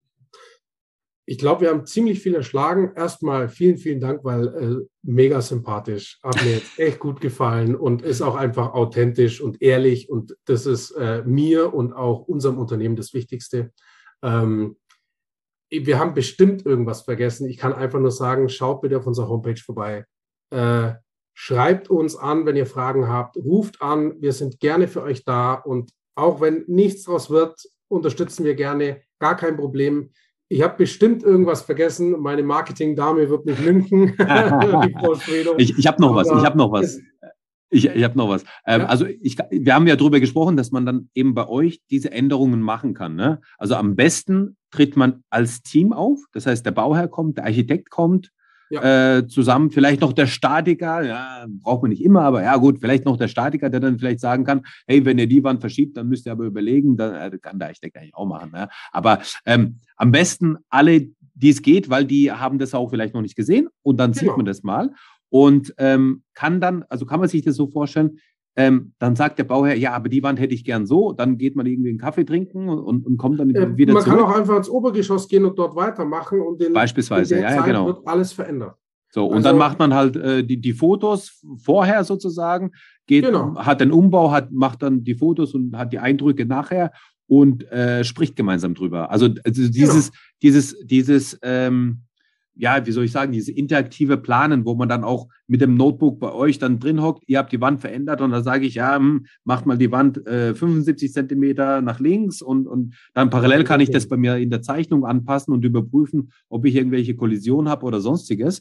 Ich glaube, wir haben ziemlich viel erschlagen. Erstmal vielen, vielen Dank, weil äh, mega sympathisch. Hat mir jetzt echt gut gefallen und ist auch einfach authentisch und ehrlich. Und das ist äh, mir und auch unserem Unternehmen das Wichtigste. Ähm, wir haben bestimmt irgendwas vergessen. Ich kann einfach nur sagen, schaut bitte auf unserer Homepage vorbei. Äh, schreibt uns an, wenn ihr Fragen habt. Ruft an. Wir sind gerne für euch da. Und auch wenn nichts draus wird, unterstützen wir gerne. Gar kein Problem. Ich habe bestimmt irgendwas vergessen. Meine Marketing-Dame wird mich lüngen. ich ich habe noch was. Ich habe noch was. Ich, ich habe noch was. Ähm, ja. Also ich, wir haben ja darüber gesprochen, dass man dann eben bei euch diese Änderungen machen kann. Ne? Also am besten tritt man als Team auf. Das heißt, der Bauherr kommt, der Architekt kommt, ja. äh, zusammen, vielleicht noch der Statiker. Ja, braucht man nicht immer, aber ja gut, vielleicht noch der Statiker, der dann vielleicht sagen kann, hey, wenn ihr die Wand verschiebt, dann müsst ihr aber überlegen, dann äh, kann der Architekt eigentlich auch machen. Ne? Aber ähm, am besten alle, die es geht, weil die haben das auch vielleicht noch nicht gesehen und dann genau. sieht man das mal. Und ähm, kann dann, also kann man sich das so vorstellen, ähm, dann sagt der Bauherr, ja, aber die Wand hätte ich gern so, dann geht man irgendwie einen Kaffee trinken und, und kommt dann äh, wieder man zurück. Man kann auch einfach ins Obergeschoss gehen und dort weitermachen und den, beispielsweise, in der ja, Zeit ja, genau. wird alles verändert. So, und also, dann macht man halt äh, die, die Fotos vorher sozusagen, geht, genau. hat den Umbau, hat, macht dann die Fotos und hat die Eindrücke nachher und äh, spricht gemeinsam drüber. Also, also dieses, genau. dieses, dieses, ähm, ja, wie soll ich sagen, diese interaktive Planen, wo man dann auch mit dem Notebook bei euch dann drin hockt, ihr habt die Wand verändert und dann sage ich, ja, hm, macht mal die Wand äh, fünfundsiebzig Zentimeter nach links und, und dann parallel kann ich das bei mir in der Zeichnung anpassen und überprüfen, ob ich irgendwelche Kollisionen habe oder sonstiges.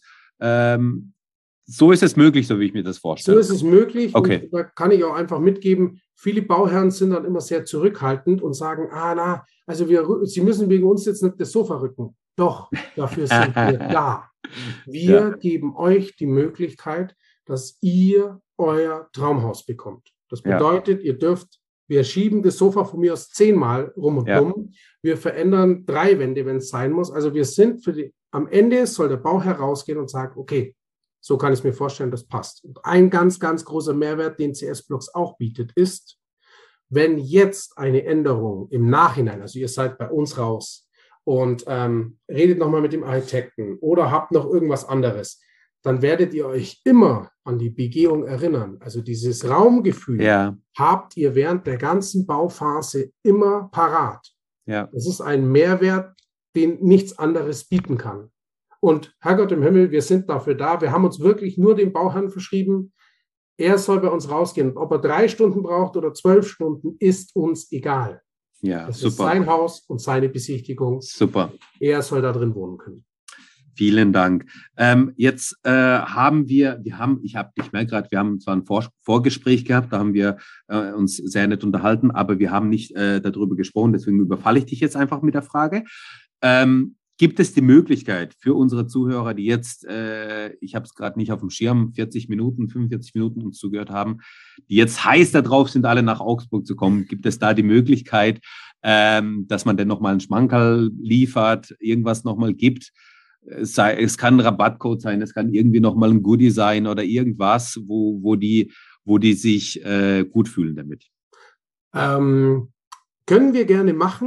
Ähm, so ist es möglich, so wie ich mir das vorstelle. So ist es möglich. Okay. Und da kann ich auch einfach mitgeben, viele Bauherren sind dann immer sehr zurückhaltend und sagen, ah, na, also wir, sie müssen wegen uns jetzt nicht das Sofa rücken. Doch, dafür sind wir da. Wir ja. geben euch die Möglichkeit, dass ihr euer Traumhaus bekommt. Das bedeutet, ja. ihr dürft, wir schieben das Sofa von mir aus zehnmal rum und ja. rum. Wir verändern drei Wände, wenn es sein muss. Also wir sind für die, am Ende soll der Bauherr rausgehen und sagen, okay, so kann ich es mir vorstellen, das passt. Und ein ganz, ganz großer Mehrwert, den C S-Blocks auch bietet, ist, wenn jetzt eine Änderung im Nachhinein, also ihr seid bei uns raus, und ähm, redet nochmal mit dem Architekten oder habt noch irgendwas anderes, dann werdet ihr euch immer an die Begehung erinnern. Also dieses Raumgefühl ja. habt ihr während der ganzen Bauphase immer parat. Ja. Das ist ein Mehrwert, den nichts anderes bieten kann. Und Herrgott im Himmel, wir sind dafür da. Wir haben uns wirklich nur dem Bauherrn verschrieben. Er soll bei uns rausgehen. Ob er drei Stunden braucht oder zwölf Stunden, ist uns egal. Ja, das super. ist sein Haus und seine Besichtigung. Super. Er soll da drin wohnen können. Vielen Dank. Ähm, jetzt äh, haben wir, wir haben, ich habe, ich merke gerade, wir haben zwar ein Vor Vorgespräch gehabt, da haben wir äh, uns sehr nett unterhalten, aber wir haben nicht äh, darüber gesprochen, deswegen überfalle ich dich jetzt einfach mit der Frage. Ähm, gibt es die Möglichkeit für unsere Zuhörer, die jetzt, äh, ich habe es gerade nicht auf dem Schirm, vierzig Minuten, fünfundvierzig Minuten uns zugehört haben, die jetzt heiß darauf sind, alle nach Augsburg zu kommen, gibt es da die Möglichkeit, ähm, dass man denn nochmal einen Schmankerl liefert, irgendwas nochmal gibt? Es, sei, es kann ein Rabattcode sein, es kann irgendwie nochmal ein Goodie sein oder irgendwas, wo, wo, die, wo die sich äh, gut fühlen damit. Ähm, können wir gerne machen.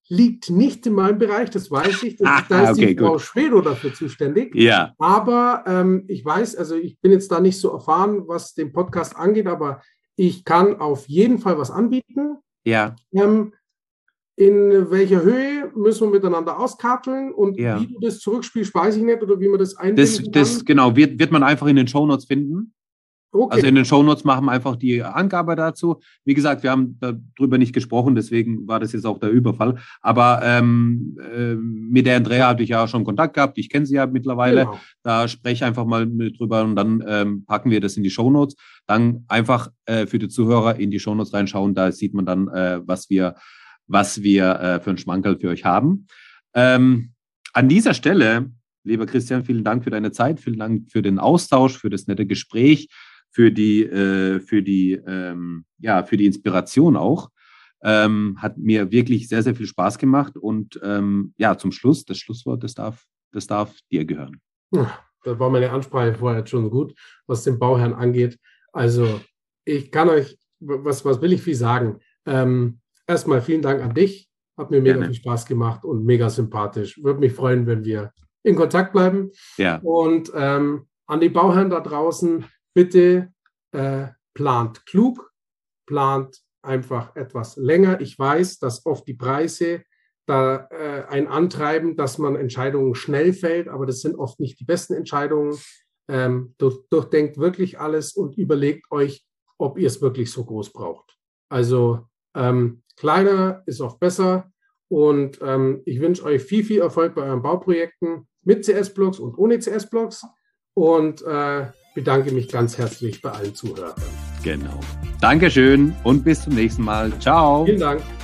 liegt nicht in meinem Bereich, das weiß ich. Das, ah, da ist okay, die Frau gut. Schwedo dafür zuständig. Ja. Aber ähm, ich weiß, also ich bin jetzt da nicht so erfahren, was den Podcast angeht, aber ich kann auf jeden Fall was anbieten. Ja. Ähm, in welcher Höhe müssen wir miteinander auskarteln und ja. wie du das zurückspielst, weiß ich nicht oder wie man das einbinden das, das Genau, wird, wird man einfach in den Shownotes finden. Okay. Also in den Shownotes machen wir einfach die Angabe dazu. Wie gesagt, wir haben darüber nicht gesprochen, deswegen war das jetzt auch der Überfall. Aber ähm, äh, mit der Andrea hatte ich ja schon Kontakt gehabt. Ich kenne sie ja mittlerweile. Genau. Da spreche ich einfach mal mit drüber und dann ähm, packen wir das in die Shownotes. Dann einfach äh, für die Zuhörer in die Shownotes reinschauen. Da sieht man dann, äh, was wir, was wir äh, für einen Schmankerl für euch haben. Ähm, an dieser Stelle, lieber Christian, vielen Dank für deine Zeit. Vielen Dank für den Austausch, für das nette Gespräch. Für die, äh, für die, ähm, ja, für die Inspiration auch. Ähm, hat mir wirklich sehr, sehr viel Spaß gemacht. Und ähm, ja, zum Schluss, das Schlusswort, das darf, das darf dir gehören. Ja, das war meine Ansprache vorher jetzt schon gut, was den Bauherrn angeht. Also, ich kann euch, was, was will ich viel sagen? Ähm, erstmal vielen Dank an dich. Hat mir mega Gerne. viel Spaß gemacht und mega sympathisch. Würde mich freuen, wenn wir in Kontakt bleiben. Ja. Und ähm, an die Bauherren da draußen, bitte äh, plant klug, plant einfach etwas länger. Ich weiß, dass oft die Preise da äh, ein antreiben, dass man Entscheidungen schnell fällt, aber das sind oft nicht die besten Entscheidungen. Ähm, durch, durchdenkt wirklich alles und überlegt euch, ob ihr es wirklich so groß braucht. Also ähm, kleiner ist oft besser und ähm, ich wünsche euch viel, viel Erfolg bei euren Bauprojekten mit C S-Blocks und ohne C S-Blocks und äh, bedanke mich ganz herzlich bei allen Zuhörern. Genau. Dankeschön und bis zum nächsten Mal. Ciao. Vielen Dank.